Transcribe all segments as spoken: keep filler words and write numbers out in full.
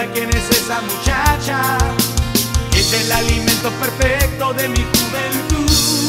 sabe quién es esa muchacha. Es el alimento perfecto de mi juventud.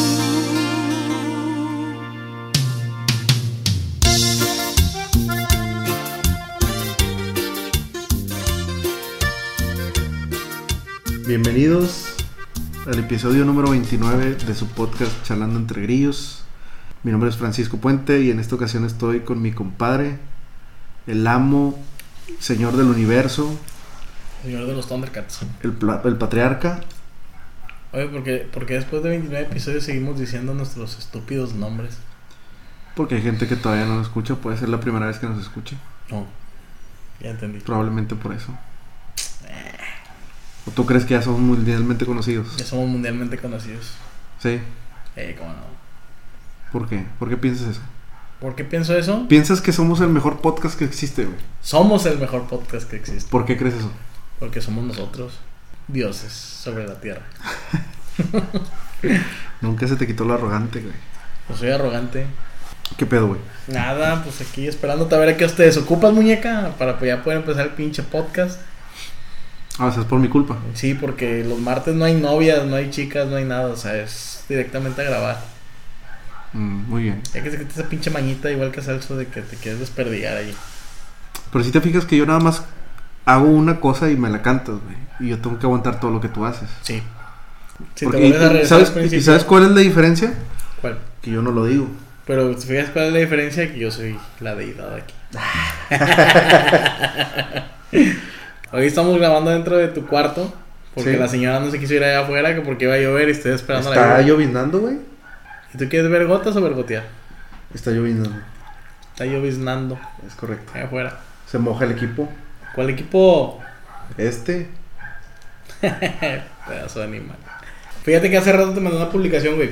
Bienvenidos al episodio número veintinueve de su podcast Charlando Entre Grillos. Mi nombre es Francisco Puente y en esta ocasión estoy con mi compadre, el amo, señor del universo, señor de los Thundercats, el, pla- el patriarca. Oye, porque, porque después de veintinueve episodios seguimos diciendo nuestros estúpidos nombres. Porque hay gente que todavía no nos escucha, puede ser la primera vez que nos escuche. No, ya entendí. Probablemente por eso. ¿O tú crees que ya somos mundialmente conocidos? Ya somos mundialmente conocidos. Sí. Eh, cómo no. ¿Por qué? ¿Por qué piensas eso? ¿Por qué pienso eso? ¿Piensas que somos el mejor podcast que existe, güey? Somos el mejor podcast que existe. ¿Por qué crees eso? Porque somos nosotros, dioses sobre la tierra. Nunca se te quitó lo arrogante, güey. Yo soy arrogante. ¿Qué pedo, güey? Nada, pues aquí esperándote a ver a qué te desocupas, muñeca, para ya poder empezar el pinche podcast. Ah, o sea, es por mi culpa. Sí, porque los martes no hay novias, no hay chicas, no hay nada, o sea, es directamente a grabar. Mm, muy bien. Ya que se quita esa pinche mañita, igual que Celso, de que te quieres desperdigar ahí. Pero si te fijas que yo nada más hago una cosa y me la cantas, güey. Y yo tengo que aguantar todo lo que tú haces. Sí. Si Porque, te vuelves a regresar ¿sabes, al principio. ¿Y sabes cuál es la diferencia? ¿Cuál? Que yo no lo digo. Pero te fijas cuál es la diferencia, que yo soy la deidad aquí. Hoy estamos grabando dentro de tu cuarto, porque Sí. la señora no se quiso ir allá afuera, que porque iba a llover y estoy esperando Está la lluvia. lloviznando, güey. ¿Y tú quieres ver gotas o ver gotear? Está lloviznando. Está lloviznando Es correcto. allá afuera. Se moja el equipo. ¿Cuál equipo? Este. Pedazo de animal. Fíjate que hace rato te mandé una publicación, güey,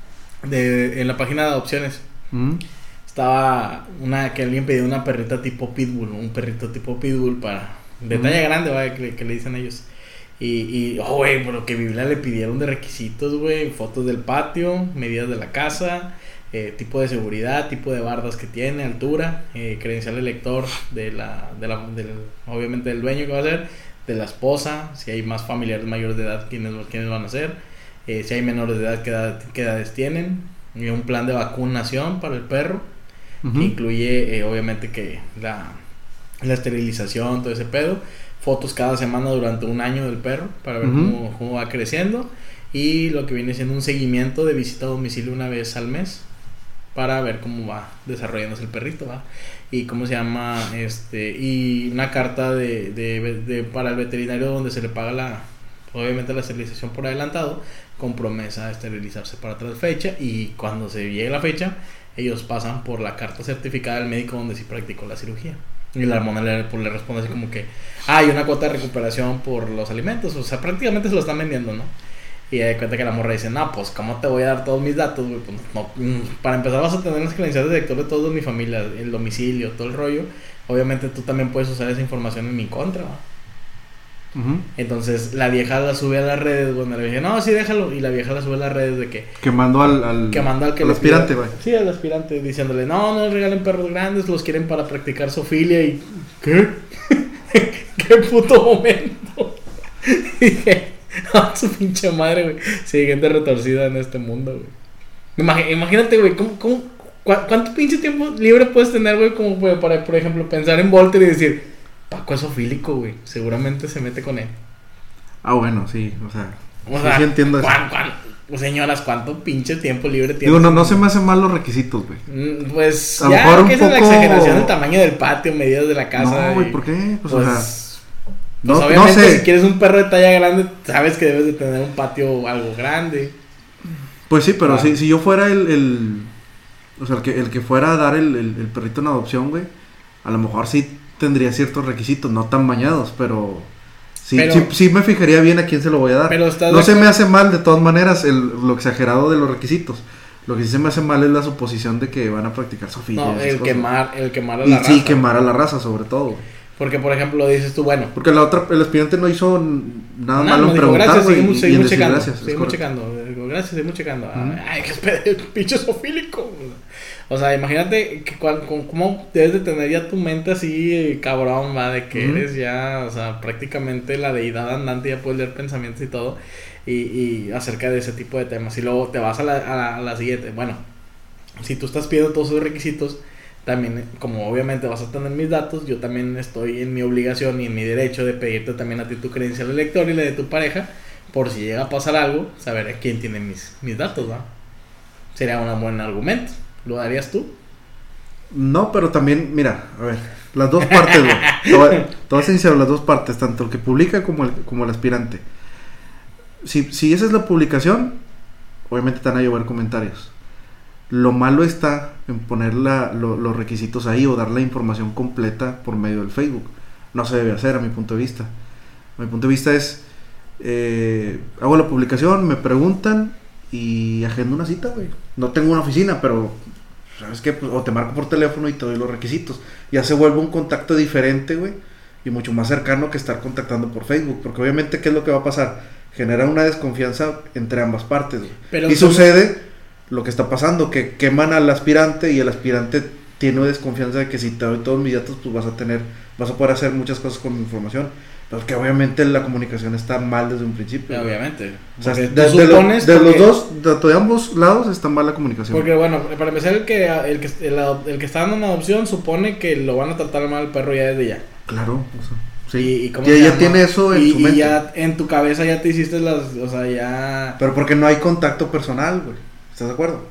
de, en la página de adopciones. ¿Mm? Estaba una que alguien pidió una perrita tipo pitbull, un perrito tipo pitbull para de Mm. talla grande, vaya, que, que le dicen ellos. Y, y oh, güey, pero que Biblia le pidieron de requisitos, güey, fotos del patio, medidas de la casa, eh, tipo de seguridad, tipo de bardas que tiene, altura, eh, credencial de lector de la, de la, del, obviamente del dueño que va a ser, de la esposa, si hay más familiares mayores de edad, quiénes, quiénes van a ser, eh, si hay menores de edad, qué, edad, qué edades tienen, y un plan de vacunación para el perro. Uh-huh. Que incluye eh, obviamente que la, la esterilización, todo ese pedo, fotos cada semana durante un año del perro para ver uh-huh. cómo, cómo va creciendo, y lo que viene siendo un seguimiento de visita a domicilio una vez al mes para ver cómo va desarrollándose el perrito, ¿va? Y cómo se llama, este, y una carta de, de, de para el veterinario donde se le paga la, obviamente la esterilización por adelantado, con promesa de esterilizarse para otra fecha, y cuando se llegue la fecha ellos pasan por la carta certificada del médico donde sí practicó la cirugía. Y la hormona le, pues, le responde así como que ah, hay una cuota de recuperación por los alimentos. O sea, prácticamente se lo están vendiendo, ¿no? Y de cuenta que la morra dice, no, pues ¿cómo te voy a dar todos mis datos, güey? Pues, no, para empezar vas a tener las credenciales de lector de toda mi familia, el domicilio, todo el rollo. Obviamente tú también puedes usar esa información en mi contra, ¿no? Uh-huh. Entonces la vieja la sube a las redes, bueno, le dije, no, sí, déjalo. Y la vieja la sube a las redes de que quemando al, al, quemando al, que al aspirante, güey. Sí, al aspirante, diciéndole, no, no regalen perros grandes, los quieren para practicar zoofilia. Y ¿qué? ¿Qué puto momento? Y dije, no, su pinche madre, güey. Sí, gente retorcida en este mundo, güey. Imag- imagínate, güey, ¿cómo, cómo, cu- ¿cuánto pinche tiempo libre puedes tener, güey? Como güey, para, por ejemplo, pensar en Volter y decir, Paco es zoofílico, güey. Seguramente se mete con él. Ah, bueno, sí, o sea, o sí, sea sí entiendo eso. ¿cuán, cuán, señoras, ¿cuánto pinche tiempo libre tienes? Digo, no, no se me hacen mal los requisitos, güey. Mm, pues a ya, mejor que un esa es la poco... exageración del tamaño del patio, medidas de la casa. No, güey, y... ¿por qué? Pues, Pues, o sea, pues no, obviamente no sé. si quieres un perro de talla grande, sabes que debes de tener un patio algo grande. Pues sí, pero ah. si, si yo fuera el, el... O sea, el que, el que fuera a dar el, el, el perrito en adopción, güey, a lo mejor sí tendría ciertos requisitos, no tan bañados, pero... Sí, pero, sí, sí me fijaría bien a quién se lo voy a dar. Pero no se me hace mal de todas maneras el, lo exagerado de los requisitos. Lo que sí se me hace mal es la suposición de que van a practicar zoofilia. No, el quemar, el quemar a y la raza. sí, quemar a la raza sobre todo. Porque, por ejemplo, dices tú, bueno. Porque la otra, el aspirante no hizo nada no, malo no, en dijo, preguntar, gracias, güey, seguimos, y seguimos en decir checando. gracias. Seguimos checando. Digo, gracias, seguimos checando. Uh-huh. Ay, que espere, pinche zoofílico. O sea, imagínate que cual, cómo debes de tener ya tu mente así, cabrón, va, de que uh-huh. eres ya, o sea, prácticamente la deidad andante, ya puedes leer pensamientos y todo, y, y acerca de ese tipo de temas. Y luego te vas a la, a la, a la siguiente, bueno, si tú estás pidiendo todos esos requisitos, también, como obviamente vas a tener mis datos, yo también estoy en mi obligación y en mi derecho de pedirte también a ti tu credencial de lector y la de tu pareja, por si llega a pasar algo, saber a quién tiene mis, mis datos, ¿va? Sería un buen argumento. ¿Lo darías tú? No, pero también, mira, a ver, las dos partes, güey. Te voy a ser sincero, las dos partes, tanto el que publica como el, como el aspirante. Si, si esa es la publicación, obviamente te van a llevar comentarios. Lo malo está en poner la, lo, los requisitos ahí o dar la información completa por medio del Facebook. No se debe hacer, a mi punto de vista. A mi punto de vista es, eh, hago la publicación, me preguntan y agendo una cita, güey. No tengo una oficina, pero ¿sabes qué? Pues, o te marco por teléfono y te doy los requisitos. Ya se vuelve un contacto diferente, güey, y mucho más cercano que estar contactando por Facebook. Porque obviamente, ¿qué es lo que va a pasar? Genera una desconfianza entre ambas partes, güey. Pero y sucede lo que está pasando, que queman al aspirante y el aspirante tiene desconfianza de que si te doy todos mis datos, pues vas a tener, vas a poder hacer muchas cosas con mi información. Pero que obviamente la comunicación está mal desde un principio. Sí, obviamente. O sea, de, de, de, lo, de porque, los dos, de, de ambos lados está mal la comunicación. Porque bueno, para empezar, el que el que, el, el que está dando una adopción supone que lo van a tratar mal al perro ya desde ya. Claro, o sea, sí. Y, y cómo ya, ya tiene eso en y, su mente. Y ya en tu cabeza ya te hiciste las, o sea, ya... Pero porque no hay contacto personal, güey. ¿Estás de acuerdo?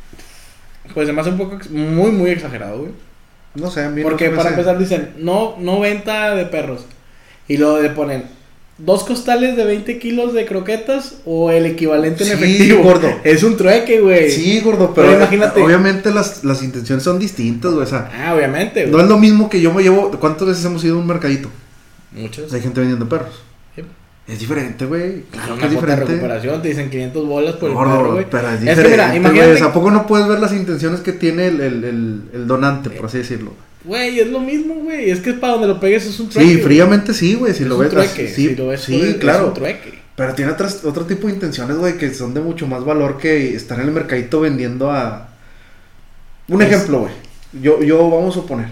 Pues se me hace un poco, muy, muy exagerado, güey. No sé, a mí porque no para empezar dicen, no, no venta de perros. Y luego le ponen dos costales de veinte kilos de croquetas o el equivalente en sí, efectivo. Gordo. Es un trueque, güey. Sí, gordo, pero, pero imagínate. Obviamente las, las intenciones son distintas, güey. O sea, ah, obviamente, güey. No es lo mismo que yo me llevo. ¿Cuántas veces hemos ido a un mercadito? Muchas. Hay gente vendiendo perros. Sí. Es diferente, güey. Claro una que es diferente. De recuperación, te dicen quinientas bolas por gordo, el perro, güey. Pero es diferente. Es que mira, imagínate. Güey, ¿a poco no puedes ver las intenciones que tiene el, el, el, el donante, por así decirlo? Güey, es lo mismo, güey. Es que para donde lo pegues es un trueque. Sí, fríamente sí, güey. Si es lo un ves. Trueque. Sí, si lo ves sí, por, claro. Es un trueque. Pero tiene otras, otro tipo de intenciones, güey, que son de mucho más valor que estar en el mercadito vendiendo a... Un es... ejemplo, güey. Yo, yo, vamos a suponer.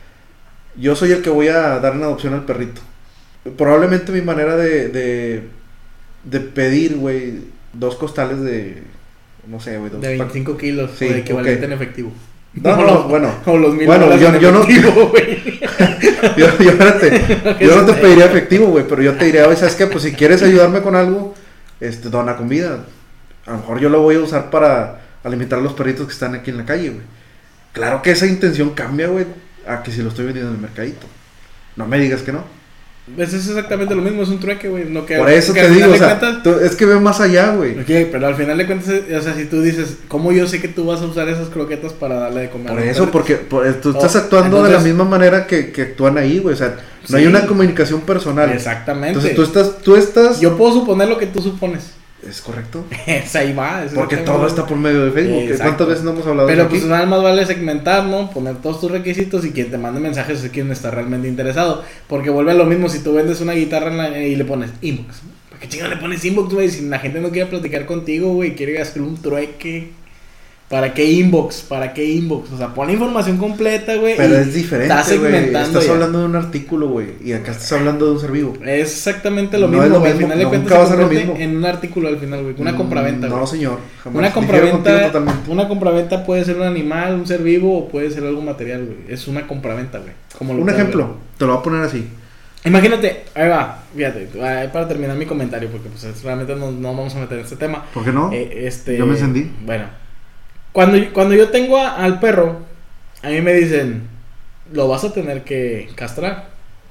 Yo soy el que voy a dar en adopción al perrito. Probablemente mi manera de... De, de pedir, güey, dos costales de... No sé, güey. De veinticinco pa- kilos. Sí, de equivalente okay. en efectivo. No, no, no, bueno. Como los mil bueno, yo, yo no. Güey. yo, yo, espérate, yo no te pediría efectivo, güey, pero yo te diría, oye, ¿sabes qué? Pues si quieres ayudarme con algo, este, dona comida. A lo mejor yo lo voy a usar para alimentar a los perritos que están aquí en la calle, güey. Claro que esa intención cambia, güey, a que si lo estoy vendiendo en el mercadito. No me digas que no. Pues es exactamente lo mismo, es un trueque, güey. No, que, Por eso que te digo, o sea, cuentas, tú, es que ve más allá, güey. Ok, pero al final de cuentas, o sea, si tú dices, ¿cómo yo sé que tú vas a usar esas croquetas para darle de comer? Por eso, porque por, tú estás oh, actuando entonces, de la misma manera que, que actúan ahí, güey. O sea, no sí, hay una comunicación personal. Exactamente. Entonces tú estás, tú estás... Yo puedo suponer lo que tú supones. Es correcto. Es ahí va. Es porque todo está por medio de Facebook. Exacto. ¿Cuántas veces no hemos hablado Pero de eso? Pero pues nada más vale segmentar, ¿no? Poner todos tus requisitos y quien te mande mensajes es quien está realmente interesado. Porque vuelve a lo mismo si tú vendes una guitarra en la, y le pones inbox. ¿Para qué chingada le pones inbox, güey? Si la gente no quiere platicar contigo, güey, quiere hacer un trueque. ¿Para qué inbox? ¿Para qué inbox? O sea, pon la información completa, güey. Pero es diferente, estás segmentando. Estás ya. hablando de un artículo, güey. Y acá estás hablando de un ser vivo. Es exactamente lo no mismo, lo güey. mismo. Al final No, de cuentas va se a ser lo mismo. en un artículo al final, güey. Una compraventa, güey. No, señor. Jamás. Una compraventa, una compraventa puede ser un animal, un ser vivo o puede ser algo material, güey. Es una compraventa, güey. Como lo un ejemplo, ver. Te lo voy a poner así. Imagínate, ahí va, fíjate, para terminar mi comentario, porque pues realmente no, no vamos a meter en este tema. ¿Por qué no? Eh, este, yo me encendí. Bueno, cuando, cuando yo tengo a, al perro, a mí me dicen, lo vas a tener que castrar.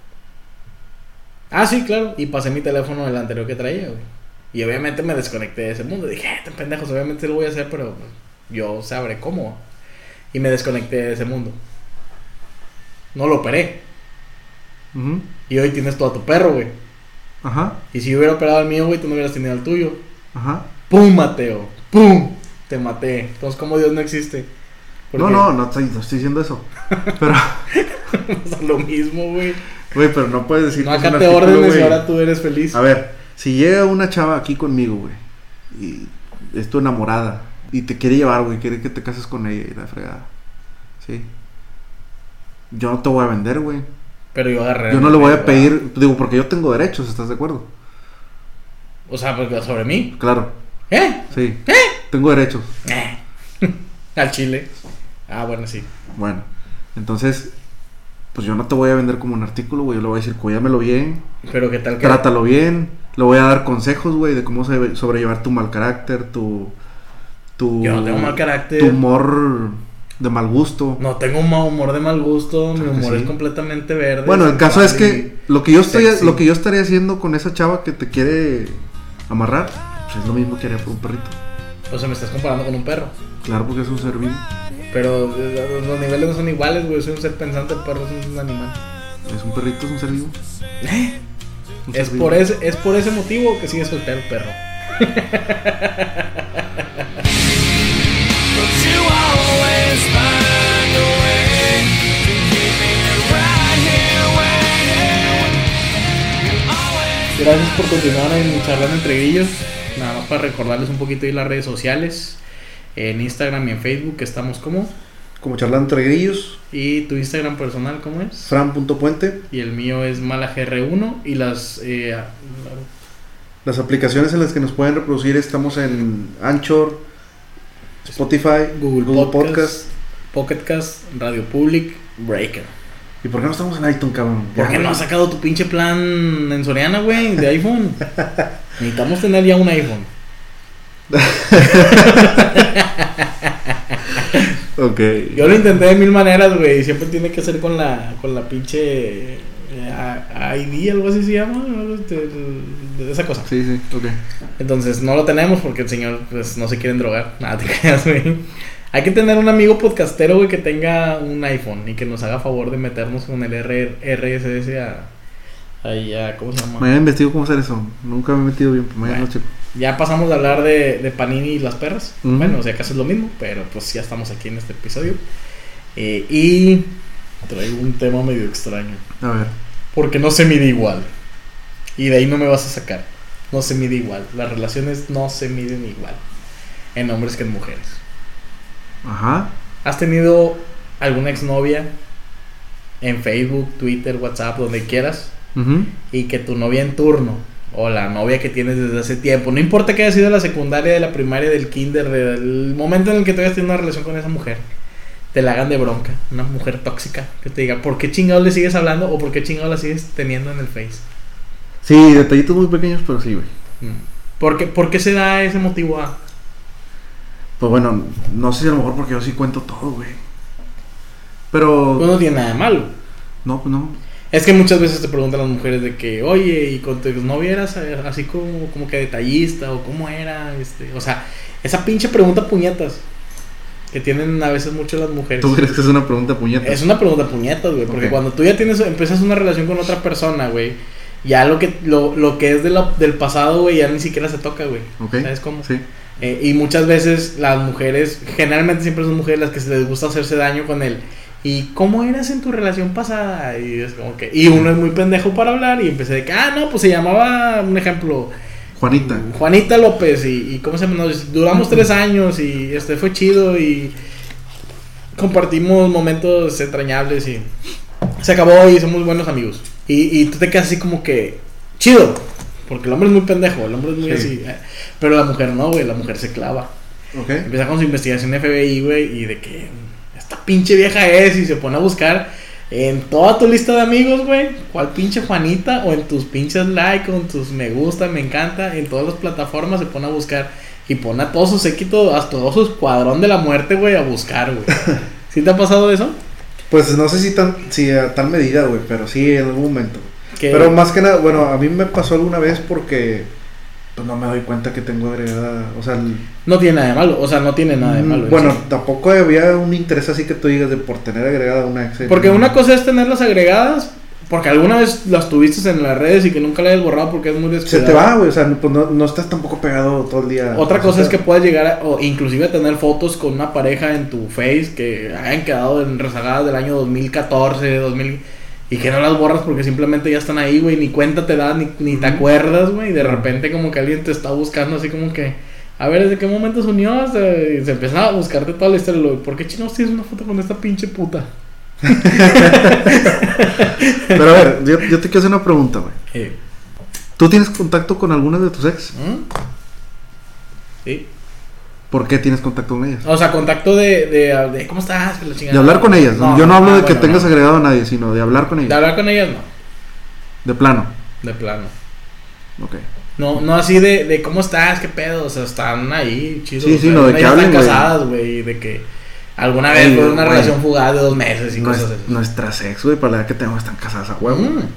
Ah, sí, claro. Y pasé mi teléfono del anterior que traía, güey. Y obviamente me desconecté de ese mundo. Dije, eh, pendejos, obviamente lo voy a hacer, pero yo sabré cómo. Y me desconecté de ese mundo. No lo operé. Uh-huh. Y hoy tienes todo a tu perro, güey. Ajá. Y si yo hubiera operado el mío, güey, tú no hubieras tenido el tuyo. Ajá. ¡Pum, Mateo! ¡Pum! Te maté. Entonces, ¿cómo Dios no existe? Porque... No, no, no estoy, no estoy diciendo eso. Pero... es lo mismo, güey. Güey, pero no puedes decir no, que acá te órdenes y ahora tú eres feliz. A ver, si llega una chava aquí conmigo, güey, y es tu enamorada, y te quiere llevar, güey, quiere que te cases con ella y la fregada. Sí. Yo no te voy a vender, güey. Pero yo agarré. Yo no le voy a pedir, digo, porque yo tengo derechos, ¿estás de acuerdo? O sea, porque sobre mí. Claro. ¿Eh? Sí. ¿Eh? Tengo derechos. Eh. Al chile. Ah, bueno, sí. Bueno, entonces, pues yo no te voy a vender como un artículo, güey. Yo le voy a decir, cuídamelo bien. Pero qué tal que. Trátalo bien. Le voy a dar consejos, güey, de cómo se- sobrellevar tu mal carácter, tu. tu Yo no tengo mal carácter. Tu humor de mal gusto. No tengo un mal humor de mal gusto. Mi Claro que humor sí. es completamente verde. Bueno, el caso es sensual que lo que yo estoy, sexy. lo que yo estaría haciendo con esa chava que te quiere amarrar, pues es lo mismo que haría por un perrito. y- O sea, me estás comparando con un perro. Claro, porque es un ser vivo. Pero eh, los niveles no son iguales, güey. Soy un ser pensante, el perro es un animal. Es un perrito, es un ser vivo. Un ser Es vivo. por ese, es por ese motivo que sigue soltero el perro. Gracias por continuar en Charlando Entre Grillos. Nada más para recordarles un poquito ahí las redes sociales. En Instagram y en Facebook estamos como. Como charlando entre grillos, Y tu Instagram personal, ¿cómo es? fran.puente. Y el mío es malagr uno. Y las. Eh, Las aplicaciones en las que nos pueden reproducir estamos en Anchor, Spotify, Google, Google Podcast, Podcast. Pocket Cast, Radio Public, Breaker. ¿Y por qué no estamos en iTunes, cabrón? ¿Por Ya, qué no has sacado tu pinche plan en Soriana, güey? De iPhone. Necesitamos tener ya un iPhone. Ok. Yo lo intenté de mil maneras, güey. Siempre tiene que ser con la, con la pinche eh, I D, algo así se llama. ¿no? De, de- de esa cosa. Sí, sí, ok. Entonces no lo tenemos porque el señor pues no se quiere drogar. Nada, te creas, güey. Hay que tener un amigo podcastero, güey, que tenga un iPhone y que nos haga favor de meternos con el R- RSS a... Ahí a... ¿Cómo se llama? Mañana investigo cómo hacer eso. Nunca me he metido bien. Mañana Bueno. noche. Ya pasamos de hablar de, de Panini y las perras. Ujú. Bueno, o sea, casi es lo mismo, pero pues ya estamos aquí en este episodio. Eh, y traigo un tema medio extraño. A ver. Porque no se mide igual. Y de ahí no me vas a sacar. No se mide igual. Las relaciones no se miden igual. En hombres que en mujeres. Ajá. ¿Has tenido alguna exnovia en Facebook, Twitter, WhatsApp, donde quieras? Ujú. Y que tu novia en turno o la novia que tienes desde hace tiempo, no importa que haya sido de la secundaria, de la primaria, del kinder, del momento en el que tú hayas tenido una relación con esa mujer, te la hagan de bronca, una mujer tóxica, que te diga, ¿por qué chingados le sigues hablando o por qué chingados la sigues teniendo en el Face? Sí, detallitos muy pequeños, pero sí, güey. ¿Por qué, por qué se da ese motivo a...? Pues bueno, no sé si a lo mejor porque yo sí cuento todo, güey. Pero... Pues no tiene nada de malo. No, pues no. Es que muchas veces te preguntan las mujeres de que, oye, ¿y con tu novia eras así como, como que detallista o cómo era? Este, o sea, esa pinche pregunta puñetas que tienen a veces mucho las mujeres. ¿Tú crees que es una pregunta puñeta? Es una pregunta puñetas, güey, porque Ok. cuando tú ya tienes, empiezas una relación con otra persona, güey, ya lo que, lo, lo que es de la- del pasado, güey, ya ni siquiera se toca, güey. Ok. ¿Sabes cómo? Sí. Eh, y muchas veces las mujeres, generalmente siempre son mujeres las que se les gusta hacerse daño con él. ¿Y cómo eras en tu relación pasada? Y es como que, y uno es muy pendejo para hablar y empecé de que, ah, no, pues se llamaba, un ejemplo, Juanita. Juanita López y, y ¿cómo se llama? Nos duramos tres años y este fue chido y compartimos momentos entrañables y se acabó y somos buenos amigos. Y, y tú te quedas así como que, chido, porque el hombre es muy pendejo, el hombre es muy Sí. así, eh, pero la mujer no, güey, la mujer se clava. Ok. Empieza con su investigación F B I, güey, y de que esta pinche vieja es, y se pone a buscar en toda tu lista de amigos, güey, cuál pinche Juanita, o en tus pinches like, o en tus me gusta, me encanta, en todas las plataformas se pone a buscar, y pone a todo su séquito, hasta todo su escuadrón de la muerte, güey, a buscar, güey. ¿Sí te ha pasado eso? Pues no sé si, tan, si a tal medida, güey, pero sí en algún momento. Que- Pero más que nada, bueno, a mí me pasó alguna vez porque pues no me doy cuenta que tengo agregada, o sea, el- No tiene nada de malo, o sea, no tiene nada de malo. en bueno, sí. tampoco había un interés así que tú digas de por tener agregada una ex. Porque una cosa es tenerlas agregadas, porque alguna vez las tuviste en las redes y que nunca las hayas borrado porque es muy se descuidado. te va, güey, o sea, no, pues no, no estás tampoco pegado todo el día. Otra O cosa sea, es que puedas llegar a, o inclusive a tener fotos con una pareja en tu face que hayan quedado en rezagadas del año dos mil catorce, dos mil y que no las borras porque simplemente ya están ahí, güey, ni cuenta te das, ni, ni te Ujú. acuerdas, güey, y de Claro. repente como que alguien te está buscando así como que A ver, ¿desde qué momento se unió? O sea, se empiezan a buscarte toda la historia. Lo, ¿por qué chinos tienes una foto con esta pinche puta? Pero a ver, yo, yo te quiero hacer una pregunta, güey. Eh. ¿Tú tienes contacto con alguna de tus ex? ¿Mm? Sí. ¿Por qué tienes contacto con ellas? O sea, contacto de, de, de ¿cómo estás? La chingada. De hablar con ellas. No, yo no hablo ah, de que bueno, tengas no. agregado a nadie, sino de hablar con De ellas. hablar con ellas, no. De plano. De plano. Ok. No, no así de, de ¿cómo estás? ¿Qué pedo? O sea, están ahí, chidos. Sí, sí, o sea, no, de ellas que hablen, están güey. casadas, güey. De que alguna vez Ay, fue una güey. relación fugaz de dos meses y Nues- cosas así. nuestras ex, güey, para la edad que tenemos están casadas a huevo. Mm.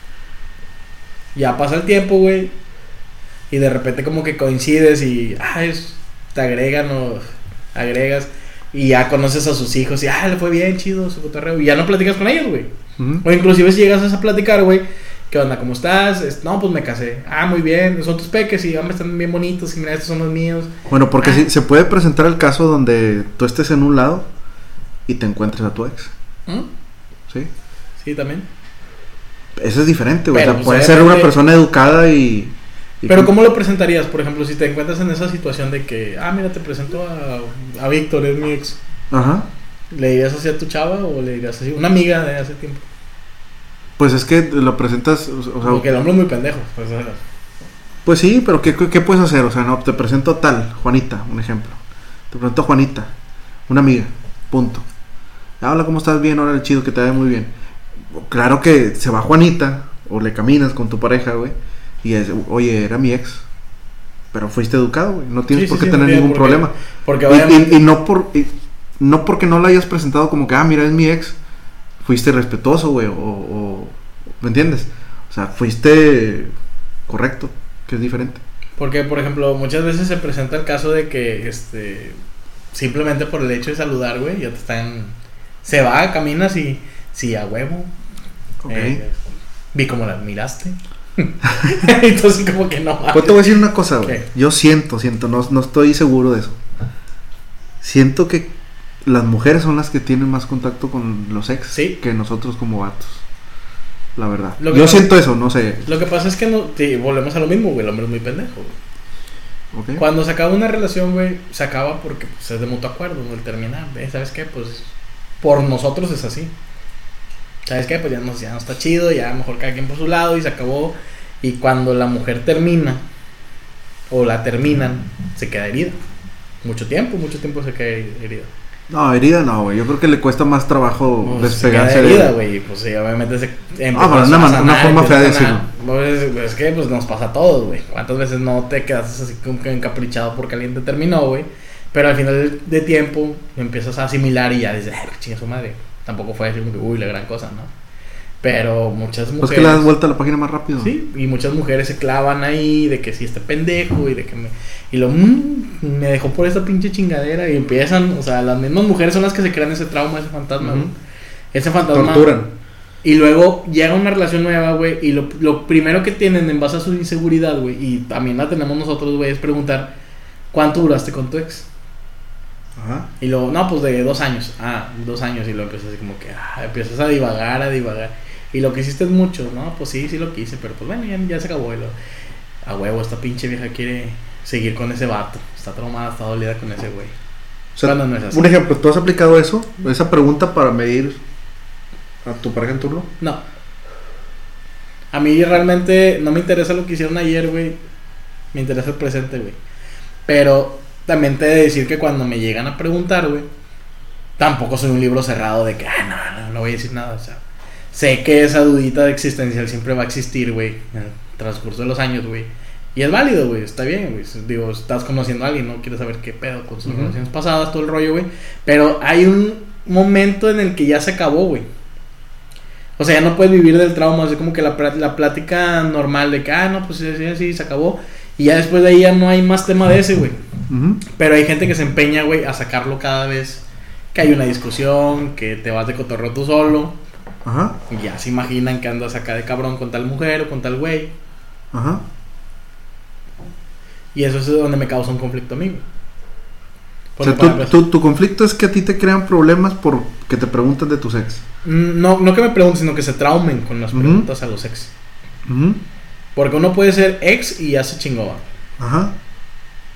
Ya pasa el tiempo, güey. Y de repente como que coincides y ah, es, te agregan o agregas y ya conoces a sus hijos y ah, le fue bien, chido su cotorreo y ya no platicas con ellos, güey. Ujú. O inclusive si llegas a platicar, güey, ¿qué onda? ¿Cómo estás? Es- no, pues me casé. Ah, muy bien, son tus peques y hombre, están bien bonitos y mira, estos son los míos. Bueno, porque Ah. sí, se puede presentar el caso donde tú estés en un lado y te encuentres a tu ex. ¿Mm? ¿Sí? Sí, también. Eso es diferente, güey. Pero, O sea, pues, puede ser una obviamente- persona educada y... y Pero con- ¿cómo lo presentarías? Por ejemplo, si te encuentras en esa situación de que, ah, mira, te presento a, a Víctor, es mi ex. Ajá. ¿Le dirías así a tu chava o le dirías así? Una amiga de hace tiempo. Pues es que lo presentas... O sea, Porque el hombre es muy pendejo. Pues, o sea, pues sí, pero ¿qué, qué, qué puedes hacer? O sea, no, te presento a tal, Juanita, un ejemplo. Te presento a Juanita, una amiga, punto. Habla, ¿cómo estás? Bien, órale, chido, que te vaya muy bien. Claro que se va Juanita, o le caminas con tu pareja, güey, y es, oye, era mi ex, pero fuiste educado, güey, no tienes Sí, por sí, qué sí, tener no tiene ningún por qué. problema. porque Y, obviamente... y- y no por y no porque no la hayas presentado como que, ah, mira, es mi ex, fuiste respetuoso, güey, o, o- ¿me entiendes? O sea, fuiste correcto, que es diferente. Porque, por ejemplo, muchas veces se presenta el caso de que, este... simplemente por el hecho de saludar, güey, ya te están... Se va, caminas y... Sí, a huevo. Ok. Eh, vi cómo la miraste. Entonces, como que no. Pues te voy a decir una cosa, güey. ¿Qué? Yo siento, siento, no, no estoy seguro de eso. Siento que las mujeres son las que tienen más contacto con los ex Sí. que nosotros como vatos. La verdad. Lo que Yo pasa- siento eso, no sé. Lo que pasa es que no... Sí, volvemos a lo mismo, güey. El hombre es muy pendejo, güey. ¿Ok? Cuando se acaba una relación, güey, se acaba porque pues, es de mutuo acuerdo, ¿no? El terminar, ¿eh? ¿Sabes qué? Pues por nosotros es así. ¿Sabes qué? Pues ya no, ya no está chido, ya mejor cada quien por su lado y se acabó. Y cuando la mujer termina, o la terminan, se queda herida. Mucho tiempo, mucho tiempo se queda herida. No, herida no, güey. Yo creo que le cuesta más trabajo Pues, se despegarse queda de herida, güey. Pues sí, obviamente se empieza Ah, pero una a man- sanar, una forma empieza fea de a sanar. decirlo. Pues es que pues nos pasa a todos, güey. ¿Cuántas veces no te quedas así como que encaprichado porque alguien te terminó, güey? Pero al final de tiempo empiezas a asimilar y ya dices, ay, chinga su madre. Tampoco fue así como que, uy, la gran cosa, ¿no? Pero muchas mujeres... Pues que le das vuelta a la página más rápido. Sí, y muchas mujeres se clavan ahí de que sí, este pendejo y de que me... Y lo, mmm, me dejó por esta pinche chingadera y empiezan, o sea, las mismas mujeres son las que se crean ese trauma, ese fantasma, Ujú. güey. Ese fantasma... Torturan. Y luego llega una relación nueva, güey, y lo, lo primero que tienen en base a su inseguridad, güey, y también la tenemos nosotros, güey, es preguntar, ¿cuánto duraste con tu ex? Ajá. Y luego, no, pues de dos años. Ah, dos años. Y luego empiezas así como que, ah, empiezas a divagar, a divagar. Y lo que hiciste es mucho, ¿no? Pues sí, sí lo quise, pero pues bueno, ya, ya se acabó. Y lo, a huevo, esta pinche vieja quiere seguir con ese vato. Está traumada, está dolida con ese güey. O sea, Cuando no es así. un ejemplo, ¿tú has aplicado eso? Esa pregunta para medir a tu pareja en turno. No. A mí realmente no me interesa lo que hicieron ayer, güey. Me interesa el presente, güey. Pero también te he de decir que cuando me llegan a preguntar, güey, tampoco soy un libro cerrado de que, ah, no, no, no voy a decir nada. O sea, sé que esa dudita de existencial siempre va a existir, güey, en el transcurso de los años, güey. Y es válido, güey, está bien, güey. Digo, estás conociendo a alguien, no quieres saber qué pedo con sus Uh-huh. relaciones pasadas, todo el rollo, güey. Pero hay un momento en el que ya se acabó, güey. O sea, ya no puedes vivir del trauma, así como que la, pra- la plática normal de que, ah, no, pues sí, sí, sí, se acabó. Y ya después de ahí ya no hay más tema de ese, güey. Ujú. Pero hay gente que se empeña, güey, a sacarlo cada vez que hay una discusión, que te vas de cotorreo tú solo. Ajá. Y ya se imaginan que andas acá de cabrón con tal mujer o con tal güey. Ajá. Y eso es donde me causa un conflicto a mí, güey. O Porque sea, para tu, empezar- tu, tu conflicto es que a ti te crean problemas por que te preguntan de tus ex. Mm, No, no que me pregunten, sino que se traumen con las Ujú. preguntas a los ex. Ujú. Porque uno puede ser ex y ya se chingó. Ajá.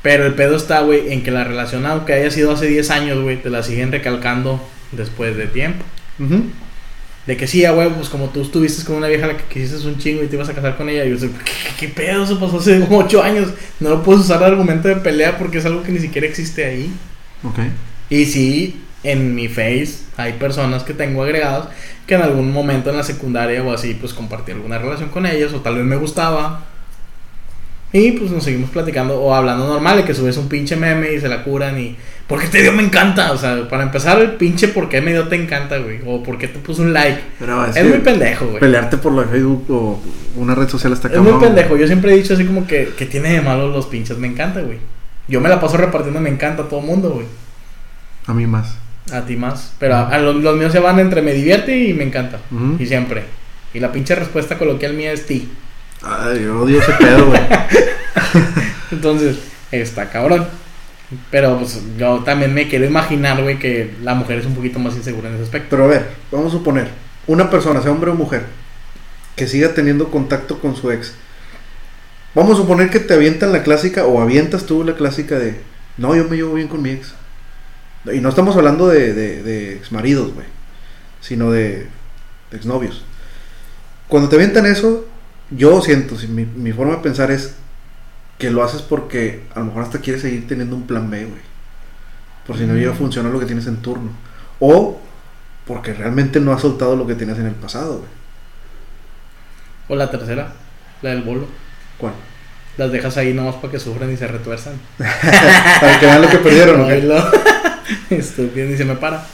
Pero el pedo está, güey, en que la relación, aunque haya sido hace diez años, güey, te la siguen recalcando después de tiempo. Uh-huh. De que sí, a huevo, pues como tú estuviste con una vieja a la que quisiste un chingo y te ibas a casar con ella. Y yo sé, ¿qué, qué pedo? Eso pasó hace como ocho años. No lo puedes usar de argumento de pelea porque es algo que ni siquiera existe ahí. Ok. Y sí, en mi Face hay personas que tengo agregados que en algún momento en la secundaria o así, pues compartí alguna relación con ellas o tal vez me gustaba. Y pues nos seguimos platicando o hablando normal de que subes un pinche meme y se la curan y... ¿Por qué te dio me encanta? O sea, para empezar el pinche ¿por qué me dio te encanta, güey? O ¿por qué te puso un like? Pero es, es muy pendejo, güey. Pelearte por lo de Facebook o una red social hasta acá. Es muy pendejo. Yo siempre he dicho así como que... que tiene de malo los pinches me encanta, güey. Yo me la paso repartiendo me encanta a todo mundo, güey. A mí más. A ti más. Pero a, a los, los míos se van entre me divierte y me encanta. Uh-huh. Y siempre. Y la pinche respuesta coloquial mía es ti. Ay, yo odio ese pedo, güey. Entonces, está cabrón. Pero pues yo también me quiero imaginar, güey, que la mujer es un poquito más insegura en ese aspecto. Pero a ver, vamos a suponer, una persona, sea hombre o mujer, que siga teniendo contacto con su ex. Vamos a suponer que te avientan la clásica, o avientas tú la clásica de, no, yo me llevo bien con mi ex. Y no estamos hablando de, de, de exmaridos, güey, sino de, de exnovios. Cuando te avientan eso, yo siento, si mi, mi forma de pensar es que lo haces porque a lo mejor hasta quieres seguir teniendo un plan B, güey. Por si no llega a funcionar lo que tienes en turno. O porque realmente no has soltado lo que tenías en el pasado, güey. O la tercera, la del bolo. ¿Cuál? Las dejas ahí nomás para que sufran y se retuerzan. Para que vean lo que perdieron, ¿no? Lo... Estúpido, ni se me para.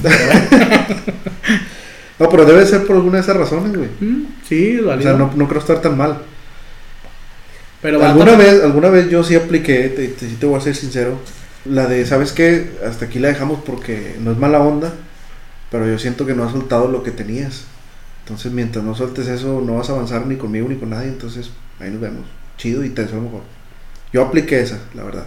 No, pero debe ser por alguna de esas razones, güey. Mm, sí, es válido. O sea, no, no creo estar tan mal. Pero alguna también... vez, alguna vez yo sí apliqué, te, te, te voy a ser sincero, la de, ¿sabes qué? Hasta aquí la dejamos porque no es mala onda, pero yo siento que no has soltado lo que tenías. Entonces, mientras no sueltes eso, no vas a avanzar ni conmigo ni con nadie. Entonces, ahí nos vemos. Chido y te deseo lo mejor. Yo apliqué esa, la verdad.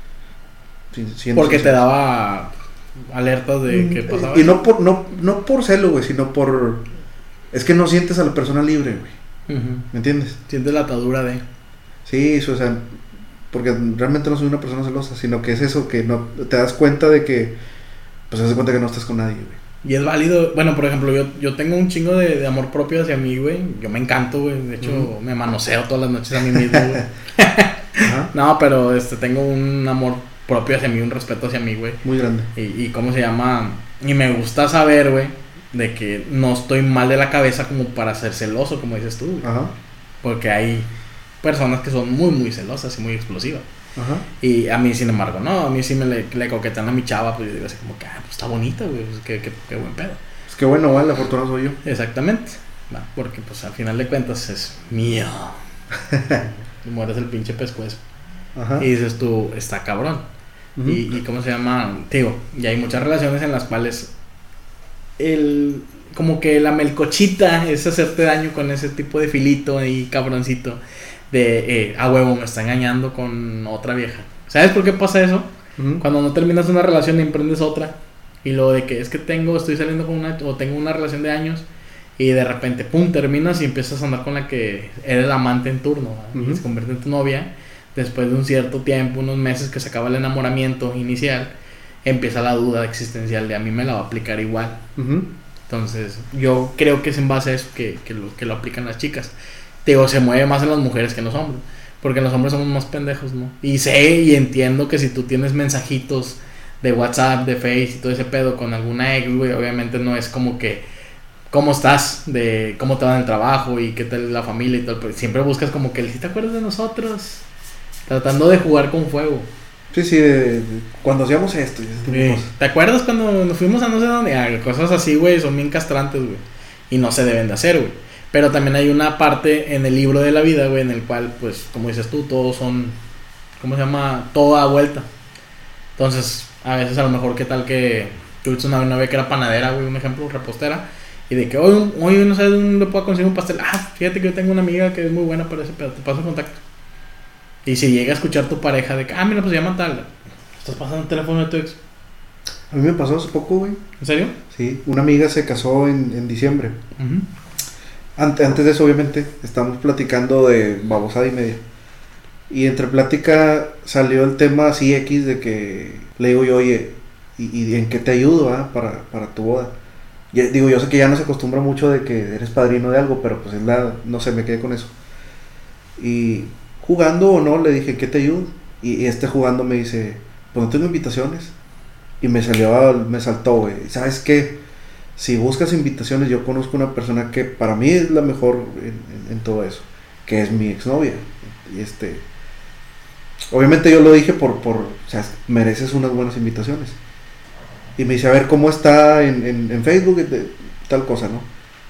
Siendo porque sincero. Te daba alertas de que pasaba. Y no por, no, no por celo, güey, sino por... Es que no sientes a la persona libre, güey. Uh-huh. ¿Me entiendes? Sientes la atadura de... Sí, eso, o sea, porque realmente no soy una persona celosa, sino que es eso, que no te das cuenta de que, pues te das cuenta que no estás con nadie, güey. Y es válido, bueno, por ejemplo, yo, yo tengo un chingo de, de amor propio hacia mí, güey. Yo me encanto, güey. De hecho, uh-huh. me manoseo todas las noches a mí mismo, güey. uh-huh. No, pero este, tengo un amor propio hacia mí, un respeto hacia mí, güey. Muy grande. Y, y cómo se llama, y me gusta saber, güey, de que no estoy mal de la cabeza como para ser celoso, como dices tú, güey. Ajá. Porque hay personas que son muy, muy celosas y muy explosivas. Ajá. Y a mí, sin embargo, no, a mí sí me le, le coquetean a mi chava, pues yo digo así como que, ah, pues está bonita, güey, pues, qué, qué, qué buen pedo. Pues qué bueno, vale, la fortuna soy yo. Exactamente, va, porque pues al final de cuentas es mío. Y mueres el pinche pescuezo. Ajá. Y dices tú, está cabrón. Uh-huh. Y, y cómo se llama, digo, y hay muchas relaciones en las cuales el, como que la melcochita es hacerte daño con ese tipo de filito y cabroncito. De, eh, a huevo, me está engañando con otra vieja. ¿Sabes por qué pasa eso? Uh-huh. Cuando no terminas una relación y emprendes otra. Y lo de que es que tengo, estoy saliendo con una, o tengo una relación de años. Y de repente, pum, terminas y empiezas a andar con la que eres la amante en turno. Uh-huh. Y se convierte en tu novia. Después de un cierto tiempo, unos meses que se acaba el enamoramiento inicial, empieza la duda existencial de a mí me la va a aplicar igual. Uh-huh. Entonces, yo creo que es en base a eso que, que, lo, que lo aplican las chicas. Digo, se mueve más en las mujeres que en los hombres, porque los hombres somos más pendejos, ¿no? Y sé y entiendo que si tú tienes mensajitos de WhatsApp, de Face y todo ese pedo con alguna ex, güey, obviamente no es como que ¿cómo estás? De cómo te va en el trabajo y qué tal la familia y todo, pero siempre buscas como que ¿sí te acuerdas de nosotros? Tratando de jugar con fuego. Sí, sí, de, de, cuando hacíamos esto. Sí. ¿Te acuerdas cuando nos fuimos a no sé dónde? Ah, cosas así, güey, son bien castrantes, güey, y no se deben de hacer, güey. Pero también hay una parte en el libro de la vida, güey, en el cual, pues, como dices tú, todos son, ¿cómo se llama? Todo da vuelta. Entonces, a veces a lo mejor, ¿qué tal que tuviste una novia que era panadera, güey, un ejemplo, repostera? Y de que, hoy, hoy no sé dónde puedo conseguir un pastel. Ah, fíjate que yo tengo una amiga que es muy buena para ese pedo, te paso el contacto. Y si llega a escuchar tu pareja de que, ah, mira, pues se llama tal, estás pasando el teléfono de tu ex. A mí me pasó hace poco, güey. ¿En serio? Sí, una amiga se casó en, en diciembre. Uh-huh. Antes de eso, obviamente, estamos platicando de babosada y media. Y entre plática salió el tema así X de que le digo yo, oye, ¿y, y en qué te ayudo ah, para, para tu boda? Y, digo, yo sé que ya no se acostumbra mucho de que eres padrino de algo, pero pues es la, no sé, me quedé con eso. Y jugando o no, le dije, ¿en qué te ayudo? Y, y este jugando me dice, pues no tengo invitaciones. Y me salió, me saltó, güey, ¿sabes qué? Si buscas invitaciones, yo conozco una persona que para mí es la mejor en, en, en todo eso, que es mi exnovia. Y este, obviamente yo lo dije por, por, o sea, mereces unas buenas invitaciones. Y me dice, a ver, ¿cómo está en, en, en Facebook? De, tal cosa, ¿no?